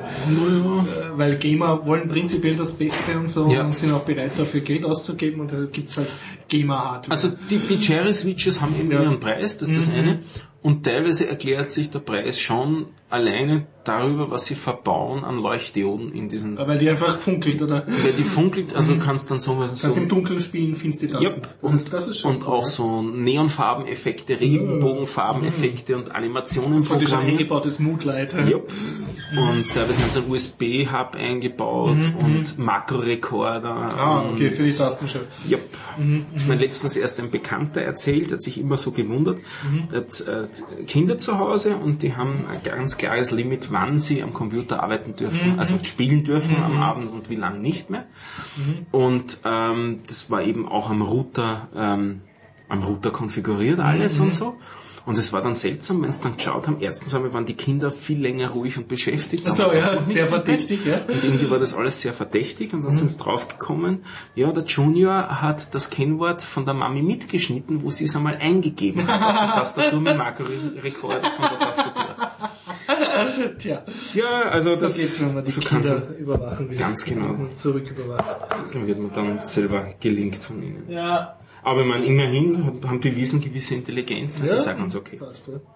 äh, weil Gamer wollen prinzipiell das Beste und so ja. und sind auch bereit dafür Geld auszugeben und deshalb gibt's halt Gamer-Hardware. Also die, die Cherry Switches haben eben ja. ihren Preis, das ist das mhm. eine. Und teilweise erklärt sich der Preis schon alleine darüber, was sie verbauen an Leuchtdioden in diesen... Weil die einfach funkelt, oder? Weil die funkelt, also mhm. kannst dann so... Kannst so im Dunkeln spielen, findest du das. Yep. Das und, ist, das ist schon und auch so Neonfarbeneffekte, Regenbogenfarbeneffekte mhm. und Animationen programmieren. Das ist eingebautes Moodlight. Ja. Yep. Und teilweise haben sie einen U S B-Hub eingebaut mhm. und Makrorekorder. Ah, okay, für die Tastenschau. Yep. Mhm. Ich meine, letztens erst ein Bekannter erzählt, hat sich immer so gewundert, mhm. der hat äh, Kinder zu Hause und die haben ein ganz klares Limit, wann sie am Computer arbeiten dürfen, mhm. also spielen dürfen mhm. am Abend und wie lang nicht mehr. Mhm. Und ähm, das war eben auch am Router, ähm, am Router konfiguriert alles mhm. und so. Und es war dann seltsam, wenn sie dann geschaut haben, erstens einmal waren die Kinder viel länger ruhig und beschäftigt. Also ja, sehr verdächtig, ja. Und irgendwie war das alles sehr verdächtig und dann mhm. sind sie draufgekommen, ja, der Junior hat das Kennwort von der Mami mitgeschnitten, wo sie es einmal eingegeben hat auf der Tastatur mit Makrorekorder von der Tastatur. Tja. Ja, also so das geht's, wenn man die so Kinder überwachen will. Ganz genau. Zurück überwacht. Dann wird man dann selber gelingt von ihnen. Ja. Aber ich meine, immerhin haben bewiesen gewisse Intelligenz. Ja, die sagen uns okay. Passt, ja.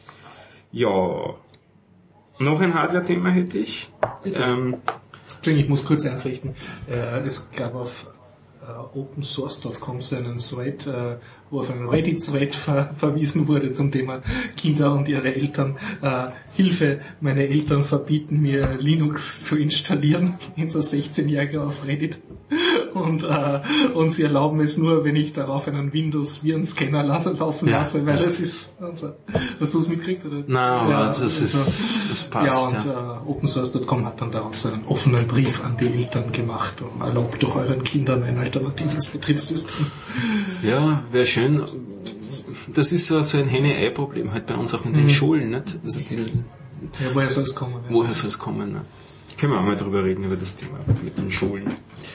Ja. Noch ein Hardware-Thema hätte ich. Ähm, Entschuldigung, ich muss kurz einflechten. Äh, es gab auf äh, open source dot com so einen Thread, äh, wo auf einen Reddit-Thread ver- verwiesen wurde zum Thema Kinder und ihre Eltern. Äh, Hilfe, meine Eltern verbieten mir Linux zu installieren. In so sechzehnjähriger auf Reddit. Und, äh, und sie erlauben es nur, wenn ich darauf einen Windows-Virenscanner laufen Ja, lasse, weil ja. es ist, also, hast du es mitgekriegt, oder? Nein, ja, das ist, also, das passt, ja. Und ja. Äh, Open Source Punkt com hat dann daraus einen offenen Brief an die Eltern gemacht und erlaubt doch euren Kindern ein alternatives Betriebssystem. Ja, wäre schön. Das ist so, so ein Henne-Ei-Problem halt bei uns auch in den mhm. Schulen, nicht? Also die, ja, woher soll es kommen? Ja. Woher soll es kommen, ne? Können wir auch mal drüber reden, über das Thema mit den Schulen.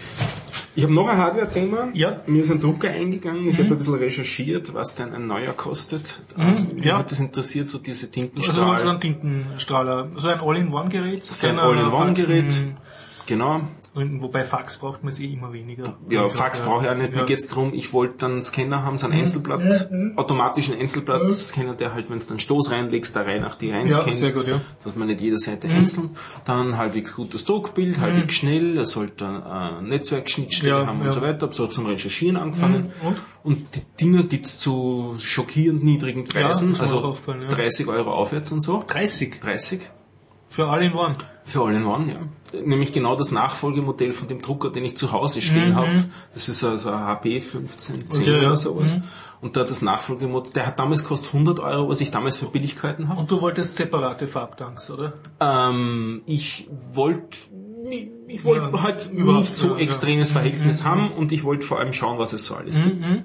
Ich habe noch ein Hardware-Thema. Ja. Mir ist ein Drucker eingegangen. Ich mhm. habe ein bisschen recherchiert, was denn ein neuer kostet. Mhm. Mich ja. hat das interessiert, so diese Tintenstrahler. Also so ein Tintenstrahler. So ein All-in-One-Gerät. So ein All-in-One-Gerät. Genau. Und wobei Fax braucht man es eh immer weniger. Ja, Fax brauche ich auch nicht. Ja. Mir geht's darum, ich wollte dann einen Scanner haben, so einen Einzelblatt, mhm. automatischen Einzelblatt-Scanner, der halt, wenn du dann Stoß reinlegst, da rein nach die rein ja, scannt, sehr gut, ja. dass man nicht jede Seite mhm. einzeln. Dann halbwegs gutes Druckbild, halbwegs mhm. schnell, er sollte eine Netzwerkschnittstelle ja, haben ja. und so weiter. Hab so zum Recherchieren angefangen. Mhm. Und? Und die Dinger gibt's zu schockierend niedrigen Preisen, ja, also ja. dreißig Euro aufwärts und so. dreißig? dreißig. Für All-in-One? Für All-in-One, ja. Nämlich genau das Nachfolgemodell von dem Drucker, den ich zu Hause stehen mhm. habe. Das ist also ein H P fünfzehn zehn okay, oder ja. sowas. Mhm. Und da das Nachfolgemodell, der hat damals gekostet hundert Euro, was ich damals für Billigkeiten habe. Und du wolltest separate Farbtanks, oder? Ähm, ich wollte ich wollte ja, halt nicht so ja, extremes ja. Verhältnis mhm. haben und ich wollte vor allem schauen, was es so alles gibt. Mhm.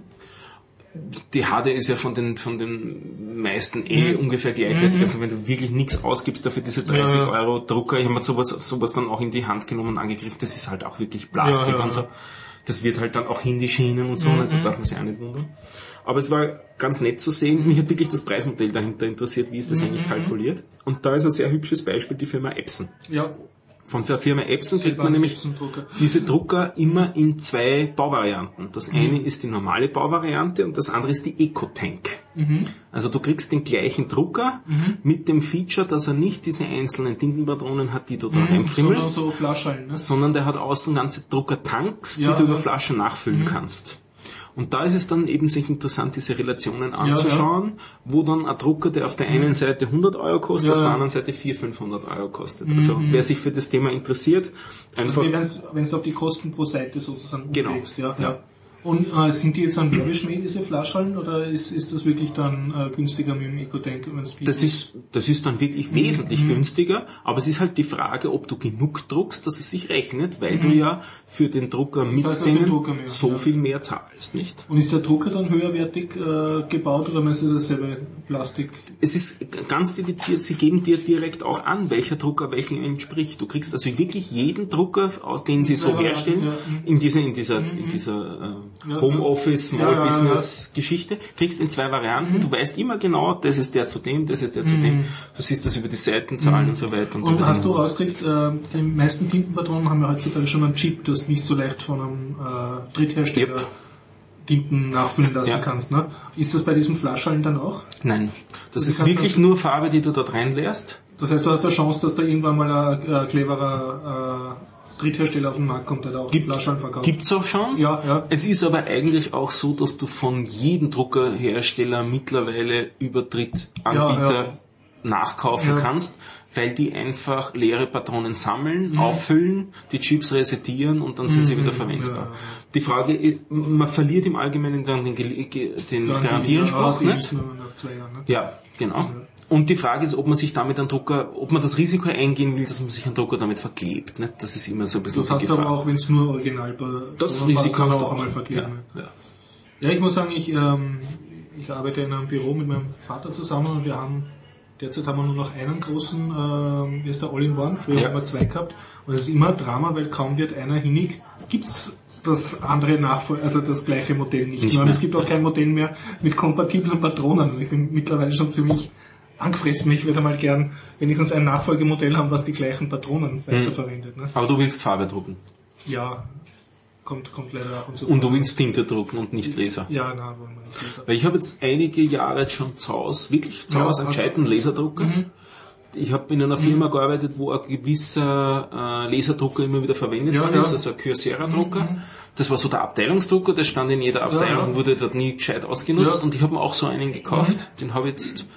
Die H D ist ja von den von den meisten eh mhm. ungefähr gleichwertig. Mhm. Also wenn du wirklich nichts ausgibst dafür diese dreißig ja. Euro Drucker, ich habe mir sowas sowas dann auch in die Hand genommen und angegriffen, das ist halt auch wirklich Plastik ja, ja, und so. Das wird halt dann auch in die Schienen und so, mhm. da darf man sich auch nicht wundern. Aber es war ganz nett zu sehen. Mich hat wirklich das Preismodell dahinter interessiert, wie ist das mhm. eigentlich kalkuliert. Und da ist ein sehr hübsches Beispiel die Firma Epson. Ja. Von der Firma Epson kriegt man nämlich diese Drucker immer in zwei Bauvarianten. Das mhm. eine ist die normale Bauvariante und das andere ist die EcoTank. Mhm. Also du kriegst den gleichen Drucker mhm. mit dem Feature, dass er nicht diese einzelnen Tintenpatronen hat, die du da mhm. reinfrimmelst, sondern, so Flaschen, ne? sondern der hat außen ganze Druckertanks, ja, die du ja. über Flaschen nachfüllen mhm. kannst. Und da ist es dann eben sich interessant, diese Relationen anzuschauen, ja, ja. wo dann ein Drucker, der auf der einen Seite hundert Euro kostet, ja, auf der anderen Seite vierhundert, fünfhundert Euro kostet. Mhm. Also wer sich für das Thema interessiert, einfach... Also wenn du auf die Kosten pro Seite sozusagen genau. umlegst, ja, ja. Und äh, sind die jetzt dann Werbeschmäh, diese Flaschen, oder ist, ist das wirklich dann äh, günstiger mit dem EcoTank? Das ist, das ist dann wirklich mhm. wesentlich mhm. günstiger, aber es ist halt die Frage, ob du genug druckst, dass es sich rechnet, weil mhm. du ja für den Drucker mit das heißt, denen Drucker mehr, so ja. viel mehr zahlst, nicht? Und ist der Drucker dann höherwertig äh, gebaut, oder meinst du dasselbe Plastik? Es ist ganz dediziert, sie geben dir direkt auch an, welcher Drucker welchen entspricht. Du kriegst also wirklich jeden Drucker, aus den sie so ja, herstellen, ja. in dieser, in dieser, mhm. in dieser äh, Ja, Homeoffice, Small ja, Business ja. Geschichte, kriegst in zwei Varianten, mhm. du weißt immer genau, das ist der zu dem, das ist der zu mhm. dem, du siehst das über die Seitenzahlen mhm. und so weiter. Und, und hast du rausgekriegt, äh, die meisten Tintenpatronen haben ja heutzutage schon einen Chip, dass du nicht so leicht von einem äh, Dritthersteller yep. Tinten nachfüllen lassen ja. kannst, ne? Ist das bei diesen Flaschalen dann auch? Nein, das, das ist wirklich nur Farbe, die du dort reinleerst. Das heißt, du hast eine Chance, dass da irgendwann mal ein äh, cleverer äh, Dritthersteller auf den Markt kommt, der da auch Gibt, die Flaschen verkauft. Gibt's auch schon. Ja, ja. Es ist aber eigentlich auch so, dass du von jedem Druckerhersteller mittlerweile über Drittanbieter ja, ja. nachkaufen ja. kannst, weil die einfach leere Patronen sammeln, mhm. auffüllen, die Chips resettieren und dann sind mhm. sie wieder verwendbar. Ja. Die Frage ist, man verliert im Allgemeinen dann den, den Garantieanspruch, ja, nicht? Nur nach zwei Jahren, ne? Ja, genau. Ja. Und die Frage ist, ob man sich damit einen Drucker, ob man das Risiko eingehen will, dass man sich einen Drucker damit verklebt. Ne? Das ist immer so ein bisschen das die Gefahr. Das hast du aber auch, wenn es nur original das Risiko kannst du auch auch einmal verkleben. Ja, ja. ja, ich muss sagen, ich, ähm, ich arbeite in einem Büro mit meinem Vater zusammen und wir haben, derzeit haben wir nur noch einen großen, äh, wie ist der All-in-One, früher ja. haben wir zwei gehabt. Und es ist immer ein Drama, weil kaum wird einer hinig, gibt's das andere Nachfolger, also das gleiche Modell nicht, nicht mehr. Und es gibt auch kein Modell mehr mit kompatiblen Patronen. Und ich bin mittlerweile schon ziemlich angefressen. Ich würde mal gern wenigstens ein Nachfolgemodell haben, was die gleichen Patronen weiterverwendet. Ne? Aber du willst Farbe drucken? Ja, kommt, kommt leider ab und zu. Und du willst Tinte drucken und nicht Laser? Ja, nein, wollen wir nicht Laser. Weil ich habe jetzt einige Jahre jetzt schon zu Hause, wirklich zu Hause, ja, einen gescheiten Laserdrucker. Mhm. Ich habe in einer Firma mhm. gearbeitet, wo ein gewisser äh, Laserdrucker immer wieder verwendet ja, worden ja. ist, also ein Kyocera-Drucker. Mhm. Das war so der Abteilungsdrucker, der stand in jeder Abteilung, ja, ja. wurde dort nie gescheit ausgenutzt. Ja. Und ich habe mir auch so einen gekauft, mhm. den habe ich jetzt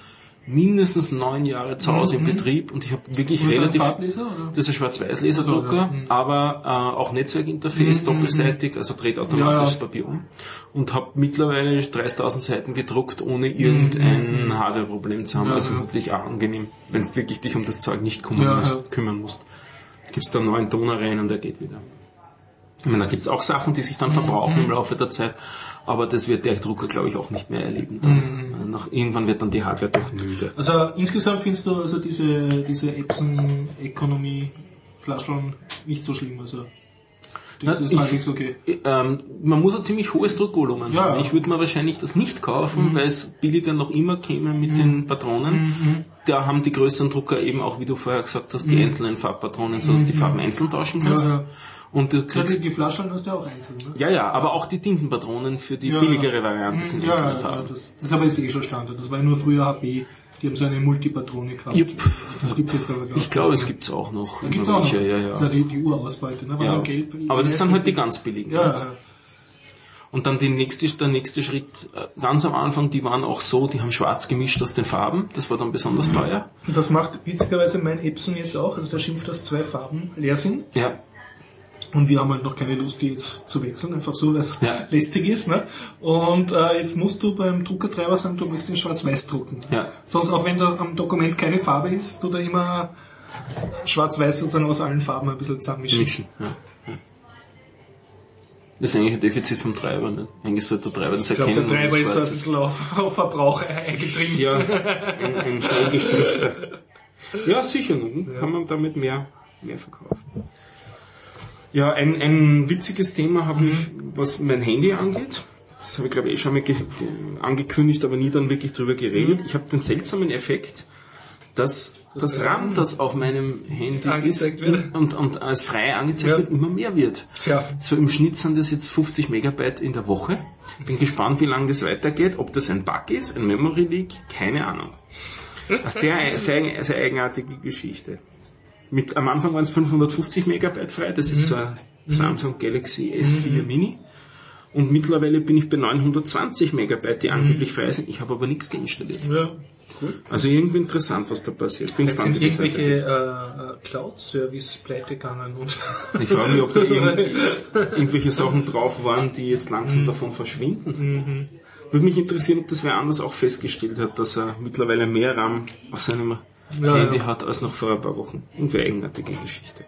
mindestens neun Jahre zu Hause mhm. in Betrieb und ich habe wirklich und relativ... Ein Farbleser, oder? Das ist ein Schwarz-Weiß-Laserdrucker, also, ja. mhm. aber äh, auch Netzwerkinterface, mhm. doppelseitig, also dreht automatisch ja, ja. das Papier um und habe mittlerweile dreißigtausend Seiten gedruckt, ohne irgendein mhm. Hardware-Problem zu haben. Ja, also ja. wirklich auch angenehm, wenn du wirklich dich um das Zeug nicht kümmern, ja, musst, ja. kümmern musst. Gibst da einen neuen Toner rein und der geht wieder. Ich meine, da gibt's auch Sachen, die sich dann verbrauchen mhm. im Laufe der Zeit, aber das wird der Drucker, glaube ich, auch nicht mehr erleben. Dann. Mhm. Nach, irgendwann wird dann die Hardware doch müde. Also insgesamt findest du also diese diese Epson Economy Flaschen nicht so schlimm, also das Na, ist halbwegs okay. Ähm, man muss ein ziemlich hohes Druckvolumen ja, haben. Ich würde mir wahrscheinlich das nicht kaufen, mhm. weil es billiger noch immer käme mit mhm. den Patronen. Mhm. Da haben die größeren Drucker eben auch, wie du vorher gesagt hast, die mhm. einzelnen Farbpatronen, sodass du die Farben einzeln tauschen kannst. Ja, ja. Und du kriegst ja, die, die Flaschen hast du auch einzeln, ne? Ja, ja, aber auch die Tintenpatronen für die ja, billigere Variante sind ja, einzelne Farben. Ja, das, das ist aber jetzt eh schon Standard. Das war ja nur früher H P. Die haben so eine Multipatrone gehabt. Yep. Das gibt es aber Ich glaube, es gibt's auch noch. Da gibt's auch noch. Ja, ja, ja. Das ist ja die, die Urausbeute, ne? Aber, ja. Gelb, aber das sind halt die ganz billigen. Ja, ja. Und dann die nächste, der nächste Schritt, ganz am Anfang, die waren auch so, die haben schwarz gemischt aus den Farben. Das war dann besonders teuer. Das macht witzigerweise mein Epson jetzt auch. Also der schimpft, dass zwei Farben leer sind. Ja. Und wir haben halt noch keine Lust, die jetzt zu wechseln, einfach so, weil es ja. lästig ist. Ne? Und äh, jetzt musst du beim Druckertreiber sagen, du möchtest in Schwarz-Weiß drucken. Ja. Sonst, auch wenn da am Dokument keine Farbe ist, du da immer Schwarz-Weiß sozusagen aus allen Farben ein bisschen zusammenmischen. Mischen, ja. ja. Das ist eigentlich ein Defizit vom Treiber. Ne? Eigentlich sollte der Treiber das ich erkennen. Ich glaube, der Treiber ist ein bisschen auf, auf Verbrauch eingetrimmt. Ja, ein, ein schnell gestrickter. Ja, sicher. Ne? Ja. Kann man damit mehr, mehr verkaufen. Ja, ein, ein witziges Thema habe mhm. ich, was mein Handy angeht. Das habe ich, glaube ich, eh schon mal ge- ge- angekündigt, aber nie dann wirklich drüber geredet. Mhm. Ich habe den seltsamen Effekt, dass das RAM, das auf meinem Handy ist und, und als frei angezeigt ja. wird, immer mehr wird. Ja. So im Schnitt sind das jetzt fünfzig Megabyte in der Woche. Bin gespannt, wie lange das weitergeht. Ob das ein Bug ist, ein Memory Leak, keine Ahnung. Eine sehr, sehr, sehr eigenartige Geschichte. Mit, am Anfang waren es fünfhundertfünfzig Megabyte frei, das ist so ein mhm. Samsung Galaxy S vier mhm. Mini. Und mittlerweile bin ich bei neunhundertzwanzig Megabyte, die angeblich frei sind. Ich habe aber nichts geinstalliert. Ja, cool. Also irgendwie interessant, was da passiert. Ich bin gespannt, sind irgendwelche äh, Cloud-Service pleite gegangen und ich frage mich, ob da irgendwelche Sachen drauf waren, die jetzt langsam mhm. davon verschwinden. Mhm. Würde mich interessieren, ob das wer anders auch festgestellt hat, dass er mittlerweile mehr RAM auf seinem Ja, Handy ja. hat als noch vor ein paar Wochen. Irgendwie eine eigenartige Geschichte.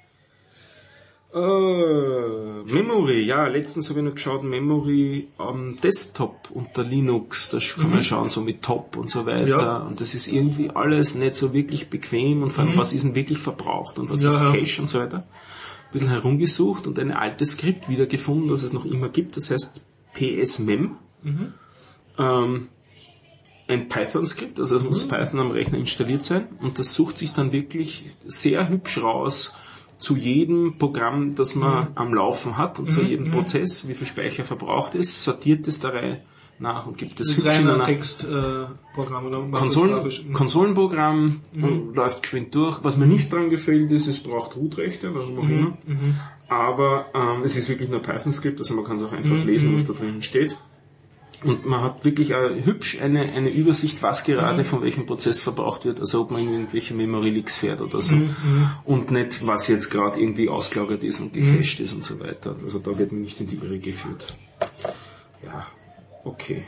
Uh, Memory, ja, letztens habe ich noch geschaut, Memory am Desktop unter Linux, da kann man mhm. schauen, so mit Top und so weiter. Ja. Und das ist irgendwie alles nicht so wirklich bequem und vor allem, mhm. was ist denn wirklich verbraucht und was ja, ist Cache ja. und so weiter. Ein bisschen herumgesucht und ein altes Skript wiedergefunden, das es noch immer gibt, das heißt P S Mem. Mhm. Ähm, ein Python-Skript, also es muss mhm. Python am Rechner installiert sein und das sucht sich dann wirklich sehr hübsch raus zu jedem Programm, das man mhm. am Laufen hat und mhm. zu jedem Prozess, wie viel Speicher verbraucht ist, sortiert es der Reihe nach und gibt es hübsch in einer Textprogramm oder Konsolen, Konsolenprogramm mhm. und läuft geschwind durch. Was mir nicht dran gefällt ist, es braucht Root-Rechte, warum auch mhm. immer. Mhm. Aber ähm, es ist wirklich nur Python-Skript, also man kann es auch einfach mhm. lesen, was da drin steht. Und man hat wirklich äh, hübsch eine, eine Übersicht, was gerade mhm. von welchem Prozess verbraucht wird, also ob man irgendwelche Memory Leaks fährt oder so. Mhm. Und nicht, was jetzt gerade irgendwie ausgelagert ist und geflasht mhm. ist und so weiter. Also da wird man nicht in die Irre geführt. Ja, okay.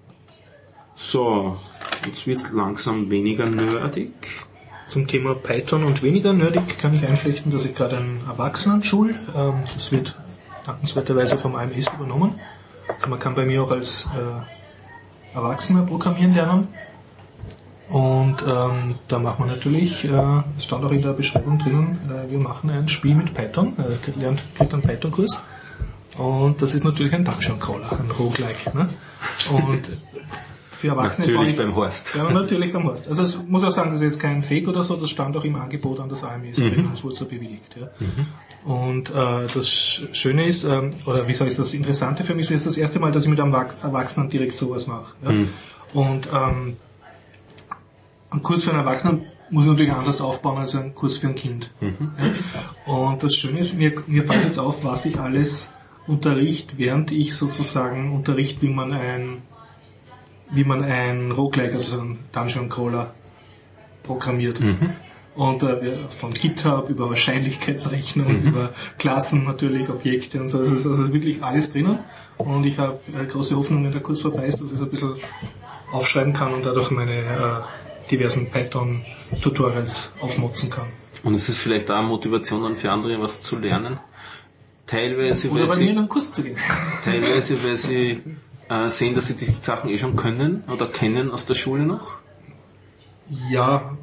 So, jetzt wird's langsam weniger nerdig. Zum Thema Python und weniger nerdig kann ich einflechten, dass ich gerade einen Erwachsenen schul. Ähm, das wird dankenswerterweise vom A M S übernommen. Also man kann bei mir auch als äh, Erwachsener programmieren lernen. Und ähm, da machen wir natürlich, es äh, stand auch in der Beschreibung drinnen, äh, wir machen ein Spiel mit Python, äh, lernt, kriegt einen Python-Kurs. Und das ist natürlich ein Dungeon-Crawler, ein Roguelike. Ne? Und für Erwachsene natürlich ich, beim Horst. Ja, natürlich beim Horst. Also es muss auch sagen, das ist jetzt kein Fake oder so, das stand auch im Angebot an das A M S, mhm. das wurde so bewilligt. Ja. Mhm. Und äh, das Schöne ist, ähm, oder wie soll ich das Interessante für mich ist das erste Mal, dass ich mit einem Erwachsenen direkt sowas mache. Ja. Mhm. Und ähm, ein Kurs für einen Erwachsenen muss ich natürlich anders aufbauen als ein Kurs für ein Kind. Mhm. Ja. Und das Schöne ist, mir, mir fällt jetzt auf, was ich alles unterrichte, während ich sozusagen unterrichte, wie man ein wie man ein Roguelike, also ein Dungeon Crawler, programmiert. Mhm. Und äh, von GitHub über Wahrscheinlichkeitsrechnung, mhm. über Klassen natürlich, Objekte und so. Es ist also wirklich alles drinnen. Und ich habe äh, große Hoffnung, wenn der Kurs vorbei ist, dass ich es ein bisschen aufschreiben kann und dadurch meine äh, diversen Python-Tutorials aufmotzen kann. Und es ist vielleicht auch eine Motivation dann für andere, was zu lernen. Teilweise, Oder weil bei sie, mir in einen Kurs zu gehen. Teilweise, weil sie äh, sehen, dass sie die Sachen eh schon können oder kennen aus der Schule noch. Ja.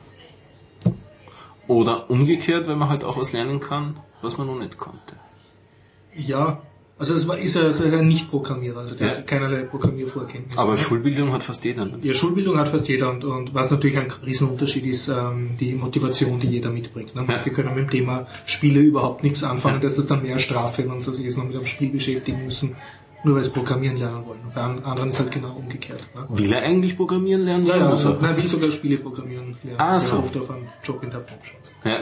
Oder umgekehrt, weil man halt auch was lernen kann, was man noch nicht konnte. Ja. Also es war, ist er also ein Nicht-Programmierer, also der ja. hat keinerlei Programmiervorkenntnisse. Aber ne? Schulbildung hat fast jeder. Ne? Ja, Schulbildung hat fast jeder und, und was natürlich ein Riesenunterschied ist, ähm, die Motivation, die jeder mitbringt. Ne? Ja. Wir können mit dem Thema Spiele überhaupt nichts anfangen, Ja. dass das dann mehr Strafe, wenn sie sich jetzt noch mit einem Spiel beschäftigen müssen, nur weil sie Programmieren lernen wollen. Und bei anderen ist halt genau umgekehrt. Ne? Will er eigentlich Programmieren lernen? Ja, ja, oder also, so? nein, will sogar Spiele programmieren lernen. Ah, so. Er hofft auf einen Job in der Branche. Ja.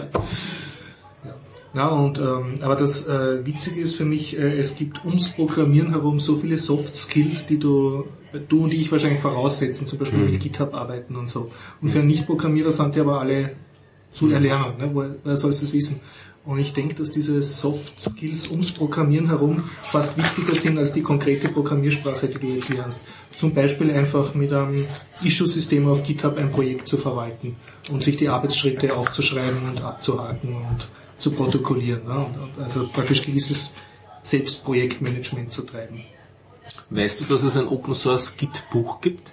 Ja. Ja, und ähm, aber das äh, Witzige ist für mich, äh, es gibt ums Programmieren herum so viele Soft Skills, die du du und ich wahrscheinlich voraussetzen, zum Beispiel mhm. mit GitHub arbeiten und so. Und für einen Nicht-Programmierer sind die aber alle zu erlernen, ne? Woher, woher sollst du das wissen? Und ich denke, dass diese Soft Skills ums Programmieren herum fast wichtiger sind als die konkrete Programmiersprache, die du jetzt lernst. Zum Beispiel einfach mit einem Issue-System auf GitHub ein Projekt zu verwalten und sich die Arbeitsschritte aufzuschreiben und abzuhaken und zu protokollieren, ne? Und also praktisch gewisses Selbstprojektmanagement zu treiben. Weißt du, dass es ein Open Source Git-Buch gibt?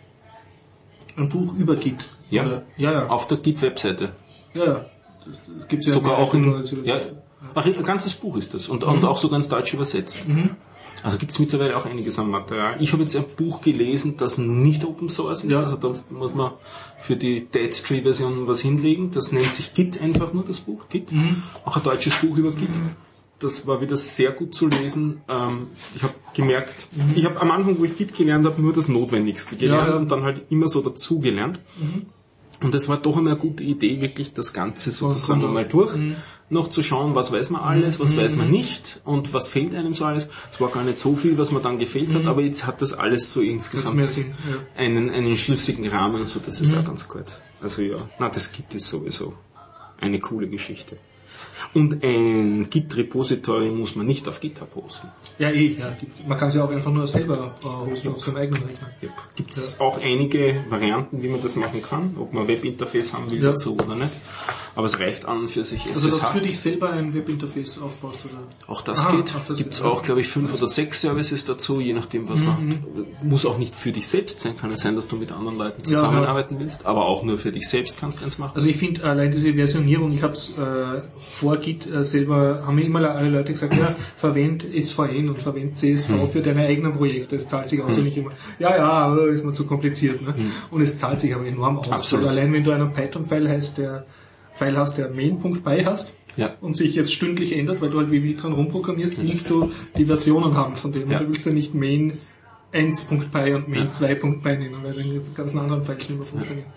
Ein Buch über Git? Ja, Oder? ja, ja. Auf der Git-Webseite. Ja, ja. Das, das gibt's ja sogar auch in, ja, ja. Ach, ein ganzes Buch ist das und, Mhm. und auch sogar ins Deutsche übersetzt. Mhm. Also gibt es mittlerweile auch einiges an Material. Ich habe jetzt ein Buch gelesen, das nicht Open Source ist, Ja. also da muss man für die Deadtree-Version was hinlegen. Das nennt sich Git einfach nur, das Buch Git. Mhm. Auch ein deutsches Buch über Git. Das war wieder sehr gut zu lesen. Ähm, ich habe gemerkt, Mhm. ich habe am Anfang, wo ich Git gelernt habe, nur das Notwendigste gelernt Ja, ja. und dann halt immer so dazu gelernt. Mhm. Und es war doch einmal eine gute Idee, wirklich das Ganze sozusagen Grund auf. einmal durch, Mhm. noch zu schauen, was weiß man alles, was Mhm. weiß man nicht und was fehlt einem so alles. Es war gar nicht so viel, was mir dann gefehlt hat, Mhm. aber jetzt hat das alles so Hat's insgesamt mehr Sinn, ja. einen, einen schlüssigen Rahmen, so das ist Mhm. auch ganz gut. Also ja, na, das Git ist sowieso eine coole Geschichte. Und ein Git-Repository muss man nicht auf GitHub hosten. Ja, eh, ja. Die, man kann sie auch einfach nur selber äh, hosten auf seinem eigenen Rechner. Yep. Gibt es auch einige Varianten, wie man das machen kann, ob man Webinterface haben will Ja. dazu oder nicht. Aber es reicht an und für sich Also, dass S S H. du für dich selber ein Webinterface aufbaust, oder? Auch das Aha, geht. auch das Gibt es geht. auch, glaube ich, fünf oder sechs Services dazu, je nachdem, was Mhm. man hat. Muss auch nicht für dich selbst sein. Kann es sein, dass du mit anderen Leuten zusammenarbeiten ja. willst, aber auch nur für dich selbst kannst du eins machen. Also ich finde allein diese Versionierung, ich habe es äh, vor Git äh, selber, haben mir immer alle Leute gesagt, ja, verwend S V N und verwend C S V Hm. für deine eigenen Projekte, es zahlt sich aus. Hm. Und ich immer, ja, ja, aber ist mir zu kompliziert. Ne? Hm. Und es zahlt sich aber enorm aus. Absolut. Also allein wenn du einen Python-File hast, der File hast, der main.py hast Ja. und sich jetzt stündlich ändert, weil du halt wie wild dran rumprogrammierst, willst du die Versionen haben von dem. Ja. Und du willst ja nicht main eins.py und main Ja. zwei.py nennen, weil dann die ganzen anderen Files nicht mehr funktionieren.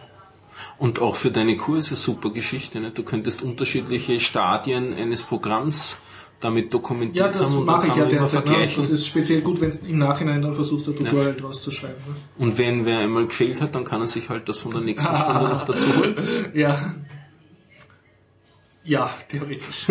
Und auch für deine Kurse super Geschichte. Ne? Du könntest unterschiedliche Stadien eines Programms damit Ja, dokumentiert das haben und mache dann ich kann ja man immer derzeit. Ne? vergleichen. Das ist speziell gut, wenn du im Nachhinein dann versuchst, ein Tutorial draus zu schreiben. Ne? Und wenn wer einmal gefehlt hat, dann kann er sich halt das von der nächsten Stunde noch dazu holen. Ja. Ja, theoretisch.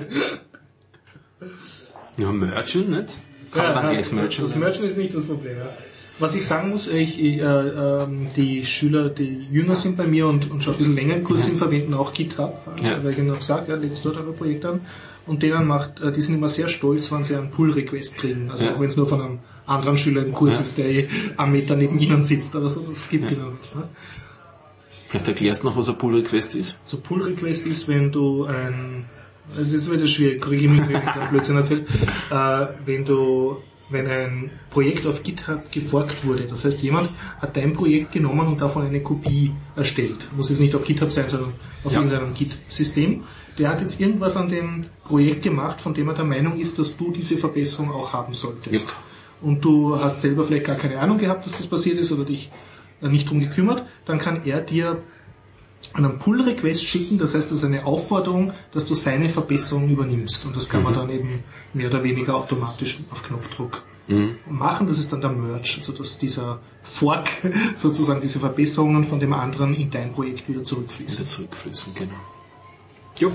Ja, Merchant, nicht? Kann ja, man dann ja, gleich Merchant. das Merchant ist nicht das Problem. Ja. Was ich sagen muss, ich, ich, äh, ähm, die Schüler, die jünger sind bei mir und, und schon ein bisschen länger im Kurs sind, verwenden auch GitHub. Also, Ja. weil ich ihnen auch sage, ja, legt dort eure Projekte an. Und denen macht, äh, die sind immer sehr stolz, wenn sie einen Pull-Request kriegen. Also Ja. auch wenn es nur von einem anderen Schüler im Kurs Ja. ist, der eh am Meter neben ihnen sitzt. Aber so, das gibt ihnen was. Ne? Vielleicht erklärst du noch, was ein Pull-Request ist. So Pull-Request ist, wenn du ein, es ist wieder schwierig, korrigiere mich, wenn ich da Blödsinn erzähle, äh, wenn du, wenn ein Projekt auf GitHub geforkt wurde, das heißt, jemand hat dein Projekt genommen und davon eine Kopie erstellt. Muss jetzt nicht auf GitHub sein, sondern auf Ja. irgendeinem Git-System. Der hat jetzt irgendwas an dem Projekt gemacht, von dem er der Meinung ist, dass du diese Verbesserung auch haben solltest. Yep. Und du hast selber vielleicht gar keine Ahnung gehabt, dass das passiert ist oder dich nicht drum gekümmert, dann kann er dir einen Pull-Request schicken, das heißt, das ist eine Aufforderung, dass du seine Verbesserung übernimmst. Und das kann man Mhm. dann eben mehr oder weniger automatisch auf Knopfdruck mhm. machen. Das ist dann der Merge, also dass dieser Fork, sozusagen diese Verbesserungen von dem anderen in dein Projekt wieder zurückfließen. Wieder zurückfließen, genau. Jo.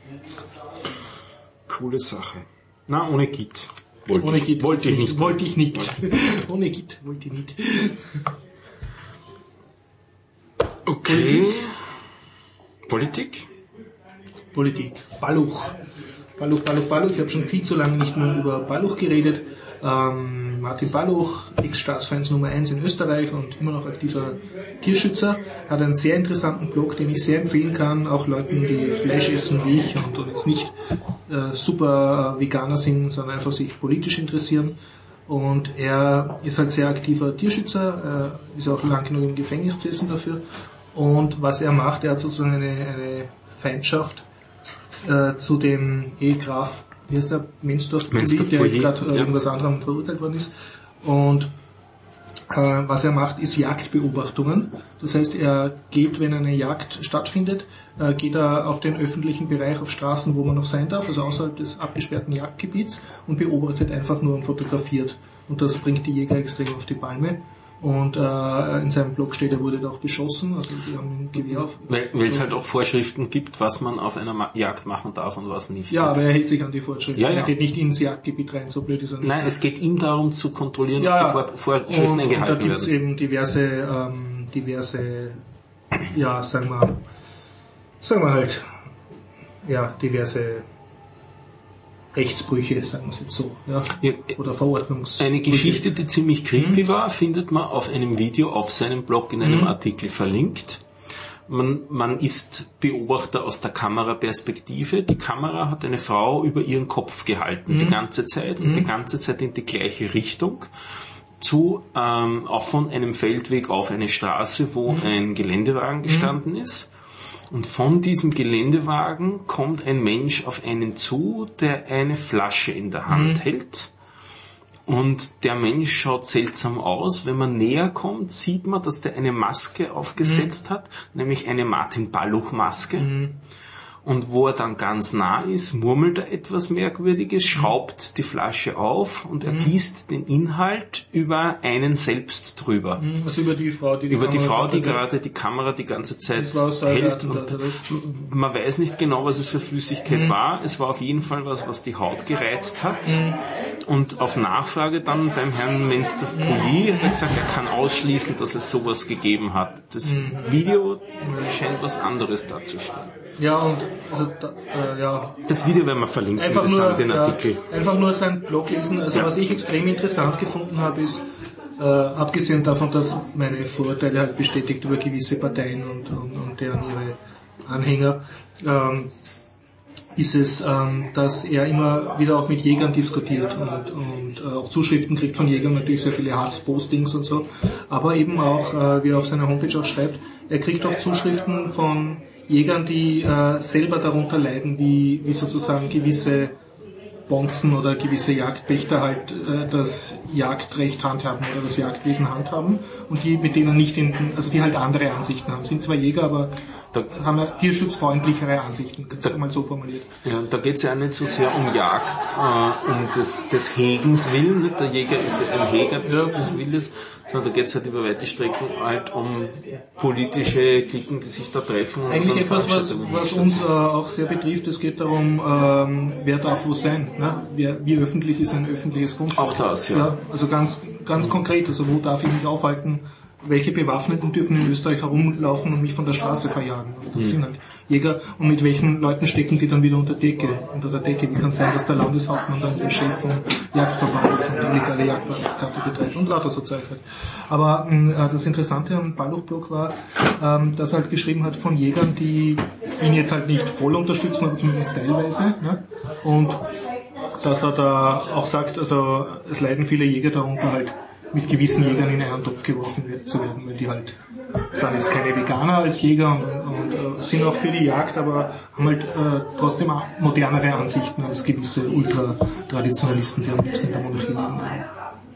Coole Sache. Na, ohne Git. Wollte ohne Git wollte ich nicht. Wollte ich nicht. Ohne Git wollte ich nicht. Okay. Politik? Politik. Balluch. Balluch, Balluch, Balluch. Ich habe schon viel zu lange nicht mehr über Balluch geredet. Ähm, Martin Balluch, Ex-Staatsfeind Nummer eins in Österreich und immer noch aktiver Tierschützer, hat einen sehr interessanten Blog, den ich sehr empfehlen kann, auch Leuten, die Fleisch essen wie ich und, und jetzt nicht äh, super äh, Veganer sind, sondern einfach sich politisch interessieren. Und er ist halt sehr aktiver Tierschützer, äh, ist auch lang genug im Gefängnis gesessen dafür. Und was er macht, er hat sozusagen eine, eine Feindschaft äh, zu dem E-Graf, wie heißt der, Mensdorf, der jetzt gerade äh, irgendwas anderem verurteilt worden ist. Und äh, was er macht, ist Jagdbeobachtungen. Das heißt, er geht, wenn eine Jagd stattfindet, äh, geht er auf den öffentlichen Bereich, auf Straßen, wo man noch sein darf, also außerhalb des abgesperrten Jagdgebiets, und beobachtet einfach nur und fotografiert. Und das bringt die Jäger extrem auf die Palme. Und äh, in seinem Blog steht, er wurde da auch beschossen, also die haben ein Gewehr auf. Weil es halt auch Vorschriften gibt, was man auf einer Ma- Jagd machen darf und was nicht. Ja, aber er hält sich an die Vorschriften. Ja, ja. Er geht nicht ins Jagdgebiet rein, so blöd ist er nicht. Nein, es geht ihm darum zu kontrollieren, ja, ob die Vor- Vorschriften und, eingehalten und da gibt's werden. eben diverse, ähm, diverse, ja, sagen wir, sagen wir halt, ja, diverse Rechtsbrüche, sagen wir es jetzt so, ja, ja, oder Verordnungs. Eine Geschichte, die ziemlich creepy mhm. war, findet man auf einem Video auf seinem Blog in einem mhm. Artikel verlinkt. Man, man ist Beobachter aus der Kameraperspektive. Die Kamera hat eine Frau über ihren Kopf gehalten, mhm. die ganze Zeit, und mhm. die ganze Zeit in die gleiche Richtung. Zu, ähm, auch von einem Feldweg auf eine Straße, wo mhm. ein Geländewagen gestanden mhm. ist. Und von diesem Geländewagen kommt ein Mensch auf einen zu, der eine Flasche in der Hand mhm. hält. Und der Mensch schaut seltsam aus. Wenn man näher kommt, sieht man, dass der eine Maske aufgesetzt mhm. hat, nämlich eine Martin Balluch-Maske. Mhm. Und wo er dann ganz nah ist, murmelt er etwas Merkwürdiges, schraubt die Flasche auf und er gießt den Inhalt über einen selbst drüber. Also über die Frau, die die Über die Kamera Frau, die gerade die Kamera die ganze Zeit hält. Und da, man weiß nicht genau, was es für Flüssigkeit mhm. war. Es war auf jeden Fall was, was die Haut gereizt hat. Mhm. Und auf Nachfrage dann beim Herrn Menstopoli hat er gesagt, er kann ausschließen, dass es sowas gegeben hat. Das mhm. Video scheint was anderes darzustellen. Ja, und also, da, äh, ja. Das Video werden wir verlinken, einfach nur, den Artikel. Ja, einfach nur seinen Blog lesen. Also ja. Was ich extrem interessant gefunden habe, ist, äh, abgesehen davon, dass meine Vorurteile halt bestätigt über gewisse Parteien und, und, und deren ihre Anhänger, ähm, ist es, ähm, dass er immer wieder auch mit Jägern diskutiert und, und äh, auch Zuschriften kriegt von Jägern, natürlich sehr viele Hasspostings und so, aber eben auch, äh, wie er auf seiner Homepage auch schreibt, er kriegt auch Zuschriften von Jägern, die äh, selber darunter leiden, wie, wie sozusagen gewisse Bonzen oder gewisse Jagdpächter halt äh, das Jagdrecht handhaben oder das Jagdwesen handhaben und die mit denen nicht in, also die halt andere Ansichten haben. Sind zwar Jäger, aber da haben wir tierschutzfreundlichere Ansichten, das ist mal so formuliert. Ja, da geht es ja nicht so sehr um Jagd, äh, um des, des Hegens willen, nicht? Der Jäger ist ja ein Heger des, ja. des Wildes, sondern da geht es halt über weite Strecken halt um politische Klicken, die sich da treffen. Eigentlich etwas, was, was uns äh, auch sehr betrifft, es geht darum, ähm, wer darf wo sein, ne? Wer, wie öffentlich ist ein öffentliches Grundstück. Auch das, ja. ja also ganz, ganz mhm. konkret, also wo darf ich mich aufhalten, welche Bewaffneten dürfen in Österreich herumlaufen und mich von der Straße verjagen. Und das mhm. sind halt Jäger. Und mit welchen Leuten stecken die dann wieder unter Decke, unter der Decke? Wie kann es sein, dass der Landeshauptmann dann der Chef vom Jagdverband ist und illegale Jagdakte betreibt und lauter so Zeug halt. Aber äh, das Interessante am Balluch-Blog war, ähm, dass er halt geschrieben hat von Jägern, die ihn jetzt halt nicht voll unterstützen, aber zumindest teilweise. Ne? Und dass er da auch sagt, also es leiden viele Jäger darunter halt, mit gewissen Jägern in einen Topf geworfen wird, zu werden, weil die halt sind jetzt keine Veganer als Jäger und, und äh, sind auch für die Jagd, aber haben halt äh, trotzdem modernere Ansichten als gewisse Ultra-Traditionalisten, die am liebsten in der Monarchie leben wollen.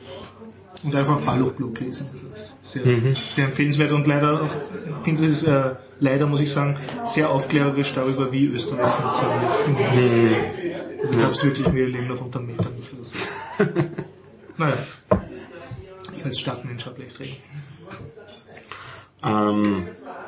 Und einfach Balluch-Blog lesen. Also sehr, mhm. sehr empfehlenswert und leider, ich finde es äh, leider, muss ich sagen, sehr aufklärerisch darüber, wie Österreich funktioniert. Mhm. Also du glaubst wirklich, wir leben noch unter Metern nicht oder so. Naja, ich als Stadtmensch habe leicht reden. Ähm,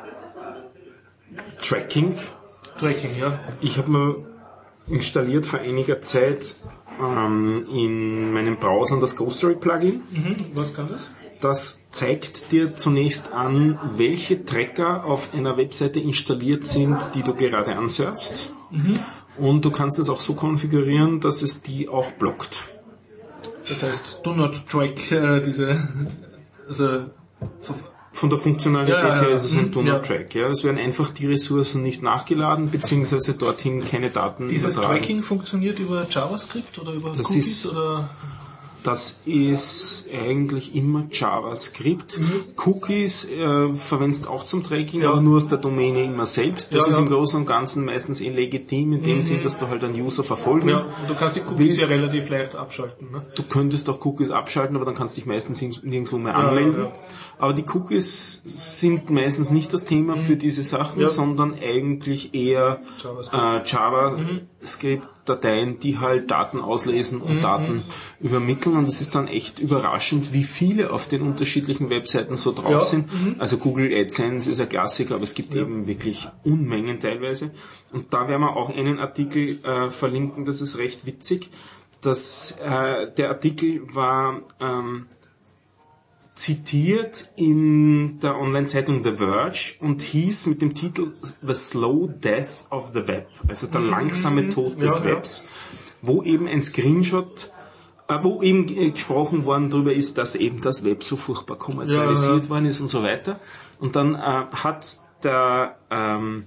Tracking. Tracking, ja. Ich habe mir installiert vor einiger Zeit ähm, in meinem Browser das Ghostory Plugin. Mhm. Was kann das? Das zeigt dir zunächst an, welche Tracker auf einer Webseite installiert sind, die du gerade ansurfst. Mhm. Und du kannst es auch so konfigurieren, dass es die auch blockt. Das heißt, do not track äh, diese, also von der Funktionalität ja, ja, ja. her ist es ein Do ja. Not Track. Ja, es werden einfach die Ressourcen nicht nachgeladen, beziehungsweise dorthin keine Daten Dieses übertragen. Tracking funktioniert über JavaScript oder über das Cookies? Ist, oder? Das ist eigentlich immer JavaScript. Mhm. Cookies äh, verwendest auch zum Tracking, ja. aber nur aus der Domäne immer selbst. Das ja, ist ja. im Großen und Ganzen meistens eh legitim, in dem mhm. Sinn, dass du halt einen User verfolgen ja, und du kannst die Cookies willst. ja relativ leicht abschalten. Ne? Du könntest auch Cookies abschalten, aber dann kannst du dich meistens nirgendwo mehr anmelden. Ja, ja. Aber die Cookies sind meistens nicht das Thema mhm. für diese Sachen, ja. sondern eigentlich eher JavaScript. Äh, JavaScript-Dateien, die halt Daten auslesen und mhm. Daten übermitteln. Und es ist dann echt überraschend, wie viele auf den unterschiedlichen Webseiten so drauf ja. sind. Mhm. Also Google AdSense ist ein Klassiker, aber es gibt ja. eben wirklich Unmengen teilweise. Und da werden wir auch einen Artikel äh, verlinken, das ist recht witzig. Das, äh, der Artikel war ähm, zitiert in der Online-Zeitung The Verge und hieß mit dem Titel The Slow Death of the Web, also der langsame Tod des ja, Webs, ja. wo eben ein Screenshot wo eben gesprochen worden darüber ist, dass eben das Web so furchtbar kommerzialisiert ja, ja. worden ist und so weiter. Und dann äh, hat der, ähm,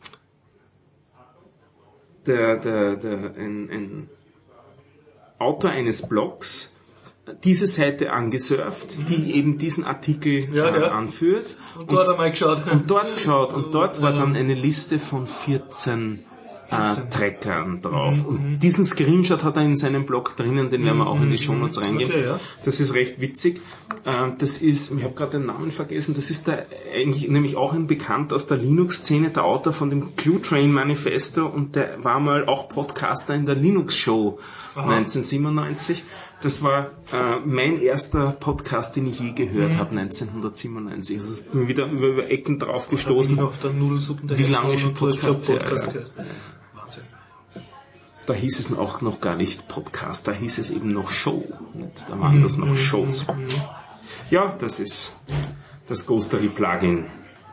der, der, der ein, ein Autor eines Blogs diese Seite angesurft, mhm. die eben diesen Artikel ja, äh, ja. anführt. Und dort hat er mal geschaut. Und dort geschaut. Und dort war dann eine Liste von vierzehn Äh, Trackern drauf. Mhm. Und diesen Screenshot hat er in seinem Blog drinnen, den werden wir auch in die Shownotes reingeben. Okay, ja. Das ist recht witzig. Äh, das ist, ich habe gerade den Namen vergessen, das ist der eigentlich nämlich auch ein Bekannt aus der Linux-Szene, der Autor von dem Clue Train Manifesto, und der war mal auch Podcaster in der Linux-Show neunzehnhundertsiebenundneunzig. Das war äh, mein erster Podcast, den ich je gehört mhm. habe, neunzehnhundertsiebenundneunzig. Also ich bin wieder über, über Ecken drauf gestoßen, auf der wie lange ich schon Podcast, Podcast ja, Wahnsinn. Da hieß es auch noch gar nicht Podcast, da hieß es eben noch Show. Und da waren mhm. das noch Shows. Mhm. Ja, das ist das Ghostory Plugin.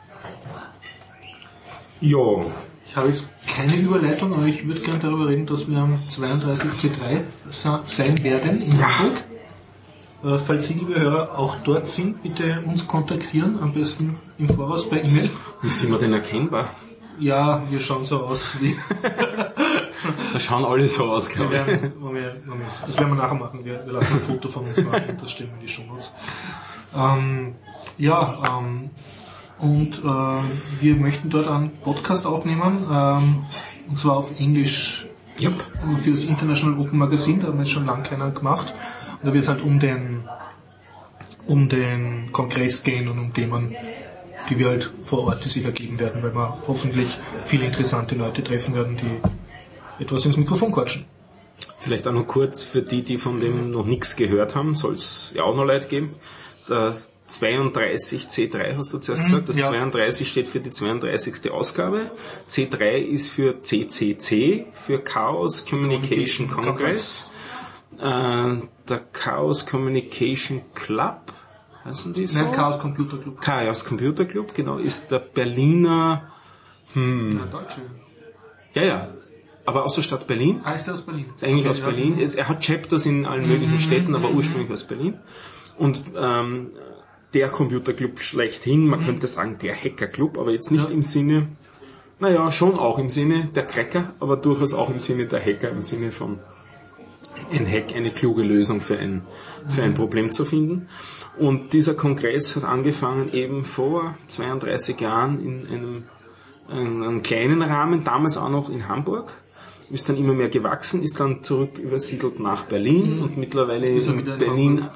Ja. Ich habe jetzt keine Überleitung, aber ich würde gerne darüber reden, dass wir am zweiunddreißig C drei sein werden in Hamburg. Äh, falls Sie, liebe Hörer, auch dort sind, bitte uns kontaktieren, am besten im Voraus per E-Mail. Wie sind wir denn erkennbar? Ja, wir schauen so aus wie... Da schauen alle so aus, glaube ich. Wir, Moment, Moment. Das werden wir nachher machen. Wir, wir lassen ein Foto von uns machen und das stellen wir in die Shownotes. Ähm, ja, ähm, und äh, wir möchten dort einen Podcast aufnehmen, ähm, und zwar auf Englisch yep. für das International Open Magazine. Da haben wir jetzt schon lange keiner gemacht. Und da wird es halt um den um den Kongress gehen und um Themen, die wir halt vor Ort, die sich ergeben werden, weil wir hoffentlich viele interessante Leute treffen werden, die etwas ins Mikrofon quatschen. Vielleicht auch noch kurz für die, die von dem noch nichts gehört haben, soll es ja auch noch Leute geben. Der zweiunddreißig C drei hast du zuerst gesagt. Das ja. zweiunddreißig steht für die zweiunddreißigste Ausgabe. C drei ist für C C C, für Chaos Communication, Communication Congress. Congress. Äh, der Chaos Communication Club, heißen die so? Nein, Chaos Computer Club. Chaos Computer Club, genau, ist der Berliner, hm. Na, Deutsche. Ja, ja. Aber aus der Stadt Berlin. Heißt er aus Berlin? Ist eigentlich okay, aus ja. Berlin. Er hat Chapters in allen möglichen Städten, aber ursprünglich aus Berlin. Und ähm, der Computerclub schlechthin, man könnte sagen der Hackerclub, aber jetzt nicht ja. im Sinne, naja, schon auch im Sinne der Cracker, aber durchaus auch im Sinne der Hacker, im Sinne von ein Hack, eine kluge Lösung für ein, für ein Problem zu finden. Und dieser Kongress hat angefangen eben vor zweiunddreißig Jahren in einem, in einem kleinen Rahmen, damals auch noch in Hamburg. Ist dann immer mehr gewachsen, ist dann zurück übersiedelt nach Berlin mhm. und mittlerweile in Berlin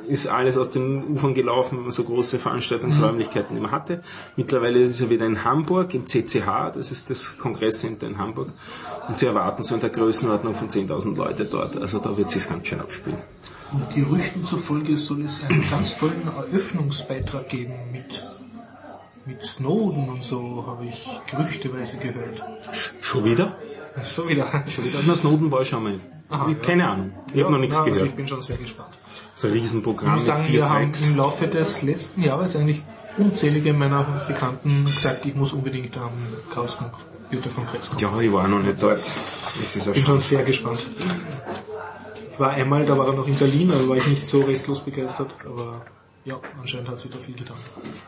ist alles aus den Ufern gelaufen, wenn man so große Veranstaltungsräumlichkeiten mhm. immer hatte. Mittlerweile ist er wieder in Hamburg, im C C H, das ist das Kongresscenter in Hamburg. Und sie erwarten so in der Größenordnung von zehntausend Leute dort. Also da wird es sich ganz schön abspielen. Und Gerüchten zufolge soll es einen ganz tollen Eröffnungsbeitrag geben mit, mit Snowden und so, habe ich gerüchteweise gehört. Schon wieder? Schon wieder. Schon wieder. Na, Snowden war schon mal. Aha, keine ja. Ahnung. Ich ja, habe noch nichts na, gehört. Also ich bin schon sehr gespannt. So ein Riesenprogramm mit sagen, vier wir Tracks. Haben im Laufe des letzten Jahres eigentlich unzählige meiner Bekannten gesagt, ich muss unbedingt am Chaos Computer-Kongress kommen. Ja, ich war noch nicht dort. Das ist ich bin schon sehr gespannt. Ich war einmal, da war er noch in Berlin, aber war ich nicht so restlos begeistert, aber ja, anscheinend hat sich da viel getan.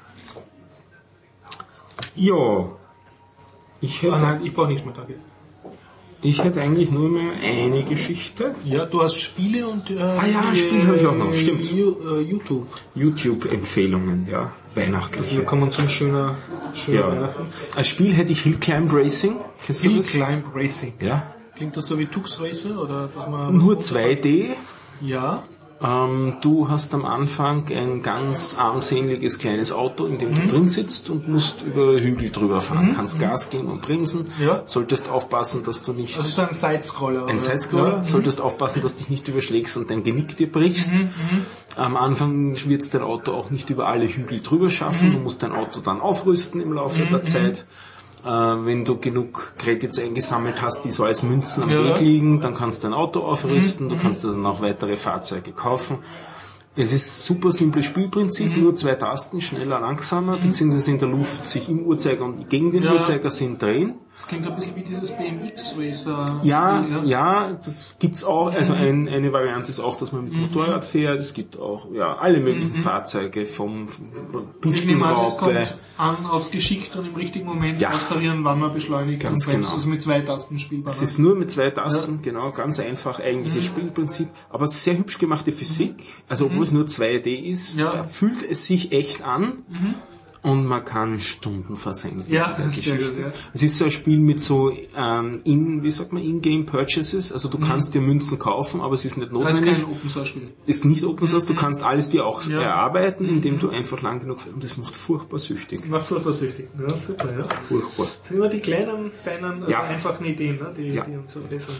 Ja. Ich hätte... Ah, nein, ich brauche nichts mehr, danke. Ich hätte eigentlich nur mehr eine Geschichte. Ja, du hast Spiele und... Äh, ah ja, Spiele habe ich auch noch, stimmt. äh, YouTube. YouTube-Empfehlungen, ja. Weihnachtliche. Also wir kommen zum schöner, schöner ja. Weihnachten. Als Spiel hätte ich Hill Climb Racing. Kennst du das? Hill Climb Racing. Ja. Klingt das so wie Tux Racer? Oder dass man nur zwei D. Ja. Ähm, du hast am Anfang ein ganz armseliges kleines Auto, in dem mhm. du drin sitzt und musst über Hügel drüber fahren. Mhm. Kannst Gas geben und bremsen. Ja. Solltest aufpassen, dass du nicht... Also so ein Sidescroller. Ein Sidescroller. Ja. Solltest mhm. aufpassen, dass du dich nicht überschlägst und dein Genick dir brichst. Mhm. Am Anfang wird dein Auto auch nicht über alle Hügel drüber schaffen. Mhm. Du musst dein Auto dann aufrüsten im Laufe mhm. der Zeit. Äh, wenn du genug Credits eingesammelt hast, die so als Münzen am ja. Weg liegen, dann kannst du dein Auto aufrüsten, mhm. du kannst dir dann auch weitere Fahrzeuge kaufen. Es ist super simples Spielprinzip, mhm. nur zwei Tasten, schneller, langsamer, mhm. beziehungsweise in der Luft sich im Uhrzeiger und gegen den ja. Uhrzeigersinn drehen. Das klingt ein bisschen wie dieses B M X Racer. Ja, ja, ja, das gibt's auch. Also mhm. ein, eine Variante ist auch, dass man mit mhm. Motorrad fährt. Es gibt auch ja alle möglichen mhm. Fahrzeuge vom Pistenraupe. Es kommt an aufs Geschick und im richtigen Moment ja. austarieren, wann man beschleunigt. Ganz und genau. Also mit zwei Tasten spielbar. Es ist nur mit zwei Tasten, ja. genau, ganz einfach eigentliches mhm. Spielprinzip. Aber sehr hübsch gemachte Physik. Also obwohl mhm. es nur zwei D ist, ja. fühlt es sich echt an. Mhm. Und man kann Stunden versenken. Ja, das ist sehr gut, ja. Es ist so ein Spiel mit so, ähm, in, wie sagt man, In-Game Purchases. Also du mhm. kannst dir Münzen kaufen, aber es ist nicht notwendig. Das ist kein Open-Source-Spiel. Ist nicht Open-Source, du kannst alles dir auch ja. erarbeiten, indem du einfach lang genug, und das macht furchtbar süchtig. Macht furchtbar süchtig, ja, super, ja. Furchtbar. Das sind immer die kleinen, feinen, also ja. einfachen Ideen, ne, die, ja. die uns so lesen.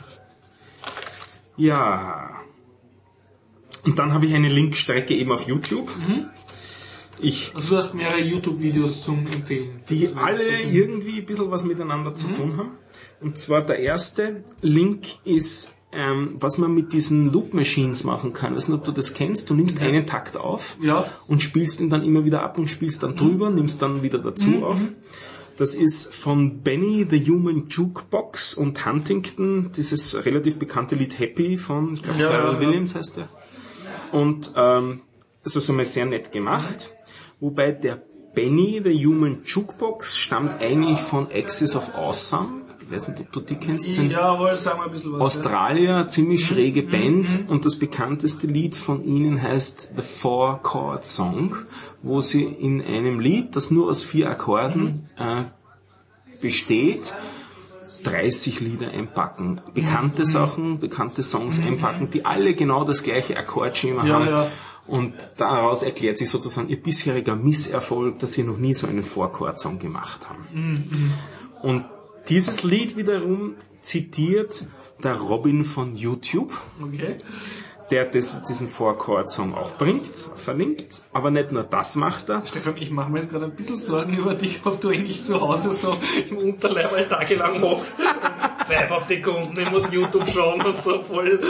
Ja. Und dann habe ich eine Linkstrecke eben auf YouTube. Mhm. Ich, also du hast mehrere YouTube-Videos zum Empfehlen. Die alle irgendwie ein bisschen was miteinander zu mhm. tun haben. Und zwar der erste Link ist, ähm, was man mit diesen Loop-Machines machen kann. Ich weiß nicht, ob du das kennst. Du nimmst ja. einen Takt auf ja. und spielst ihn dann immer wieder ab und spielst dann drüber, mhm. nimmst dann wieder dazu mhm. auf. Das ist von Benny the Human Jukebox und Huntington, dieses relativ bekannte Lied Happy von, ich glaube, ja, Pharrell ja. Williams heißt der. Und ähm, das ist einmal sehr nett gemacht. Wobei der Benny the Human Jukebox stammt eigentlich von Axis of Awesome. Ich weiß nicht, ob du die kennst. Sind Jawohl, sagen wir ein bisschen was. Australier, ja. ziemlich schräge mhm. Band. Mhm. Und das bekannteste Lied von ihnen heißt The Four Chord Song, wo sie in einem Lied, das nur aus vier Akkorden mhm. äh, besteht, dreißig Lieder einpacken. Bekannte mhm. Sachen, bekannte Songs mhm. einpacken, die alle genau das gleiche Akkordschema ja, haben. Ja. Und daraus erklärt sich sozusagen ihr bisheriger Misserfolg, dass sie noch nie so einen Four-Chord-Song gemacht haben. Mhm. Und dieses Lied wiederum zitiert der Robin von YouTube, okay. der das, diesen Four-Chord-Song auch bringt, verlinkt. Aber nicht nur das macht er. Stefan, ich mache mir jetzt gerade ein bisschen Sorgen über dich, ob du eigentlich zu Hause so im Unterleib all tagelang hockst und pfeif auf die Kunden, ich muss YouTube schauen und so voll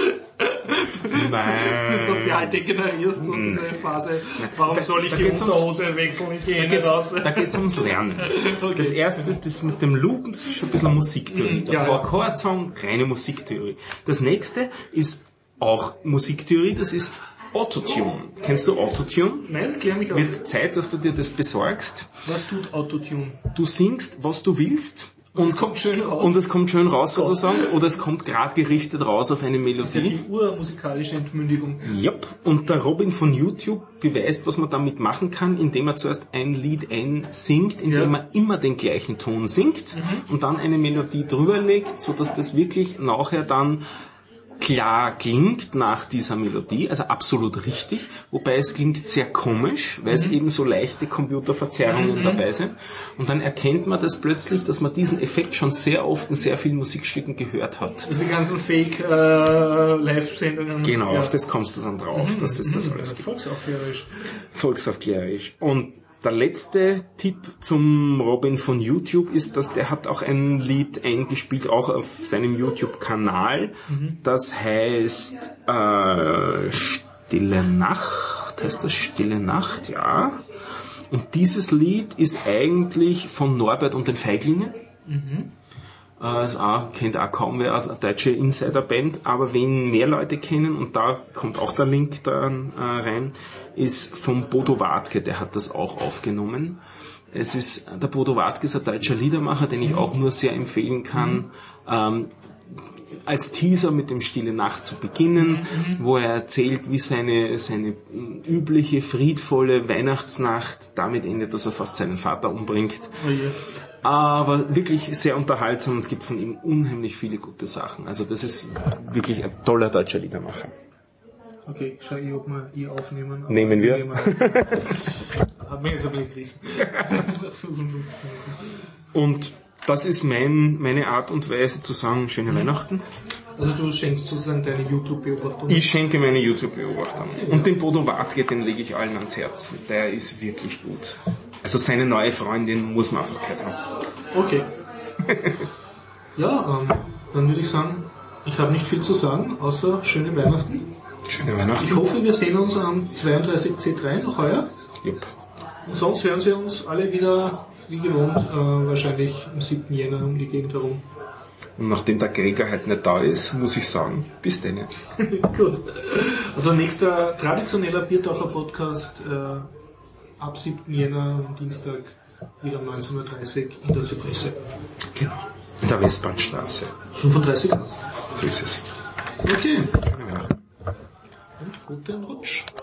Nein. sozial degenerierst, so diese Phase. Warum da, soll ich die Unterhose ums, wechseln, ich gehe nicht raus? Da geht's ums Lernen. Okay. Das erste, das mit dem Loop, das ist schon ein bisschen Musiktheorie. Der ja, Four-Chord-Song, reine Musiktheorie. Das nächste ist auch Musiktheorie, das ist Autotune. Kennst du Autotune? Nein, klär mich auf. Wird Zeit, dass du dir das besorgst. Was tut Autotune? Du singst, was du willst. Und, und es kommt schön raus. Und es kommt schön raus sozusagen. Oder es kommt gerade gerichtet raus auf eine Melodie. Das ist ja die urmusikalische Entmündigung. Yep. Und der Robin von YouTube beweist, was man damit machen kann, indem er zuerst ein Lied einsingt, indem ja. er immer den gleichen Ton singt mhm. und dann eine Melodie drüber legt, sodass das wirklich nachher dann klar klingt nach dieser Melodie, also absolut richtig, wobei es klingt sehr komisch, weil mhm. es eben so leichte Computerverzerrungen mhm. dabei sind. Und dann erkennt man das plötzlich, dass man diesen Effekt schon sehr oft in sehr vielen Musikstücken gehört hat. Also die ganzen Fake-Live-Sendungen. Äh, genau, ja. Auf das kommst du dann drauf, mhm. dass das das alles gibt. Volksaufklärerisch. Volksaufklärerisch. Und der letzte Tipp zum Robin von YouTube ist, dass der hat auch ein Lied eingespielt, auch auf seinem YouTube-Kanal. Mhm. Das heißt äh, Stille Nacht, heißt das Stille Nacht, ja. Und dieses Lied ist eigentlich von Norbert und den Feiglingen. Mhm. Das auch, kennt auch kaum wer, also eine deutsche Insider-Band, aber wen mehr Leute kennen, und da kommt auch der Link da äh, rein, ist vom Bodo Wartke, der hat das auch aufgenommen. Es ist, der Bodo Wartke ist ein deutscher Liedermacher, den ich auch nur sehr empfehlen kann, ähm, als Teaser mit dem Stille Nacht zu beginnen, mhm. wo er erzählt, wie seine, seine übliche, friedvolle Weihnachtsnacht damit endet, dass er fast seinen Vater umbringt. Oh yeah. Aber wirklich sehr unterhaltsam, und es gibt von ihm unheimlich viele gute Sachen. Also das ist wirklich ein toller deutscher Liedermacher. Okay, schau ich, ob wir die aufnehmen. Nehmen wir. Hat mir jetzt ein bisschen gerissen. Und das ist mein, meine Art und Weise zu sagen, schöne mhm. Weihnachten. Also du schenkst sozusagen deine YouTube-Beobachtung? Ich schenke meine YouTube-Beobachtung. Okay, und ja. den Bodo Wartke, den lege ich allen ans Herz. Der ist wirklich gut. Also seine neue Freundin muss man einfach gehört haben. Okay. Ja, ähm, dann würde ich sagen, ich habe nicht viel zu sagen, außer schöne Weihnachten. Schöne Weihnachten. Ich hoffe, wir sehen uns am zweiunddreißig C drei noch heuer. Jupp. Und sonst hören Sie uns alle wieder, wie gewohnt, äh, wahrscheinlich am siebten Jänner um die Gegend herum. Und nachdem der Gregor halt nicht da ist, muss ich sagen, bis denn. Gut. Also nächster traditioneller Biertaucher Podcast äh, ab siebten Jänner am Dienstag wieder um neunzehn Uhr dreißig in der Zypresse. Genau. In der Westbahnstraße. fünfunddreißig. So ist es. Okay. Ja. Und guten Rutsch.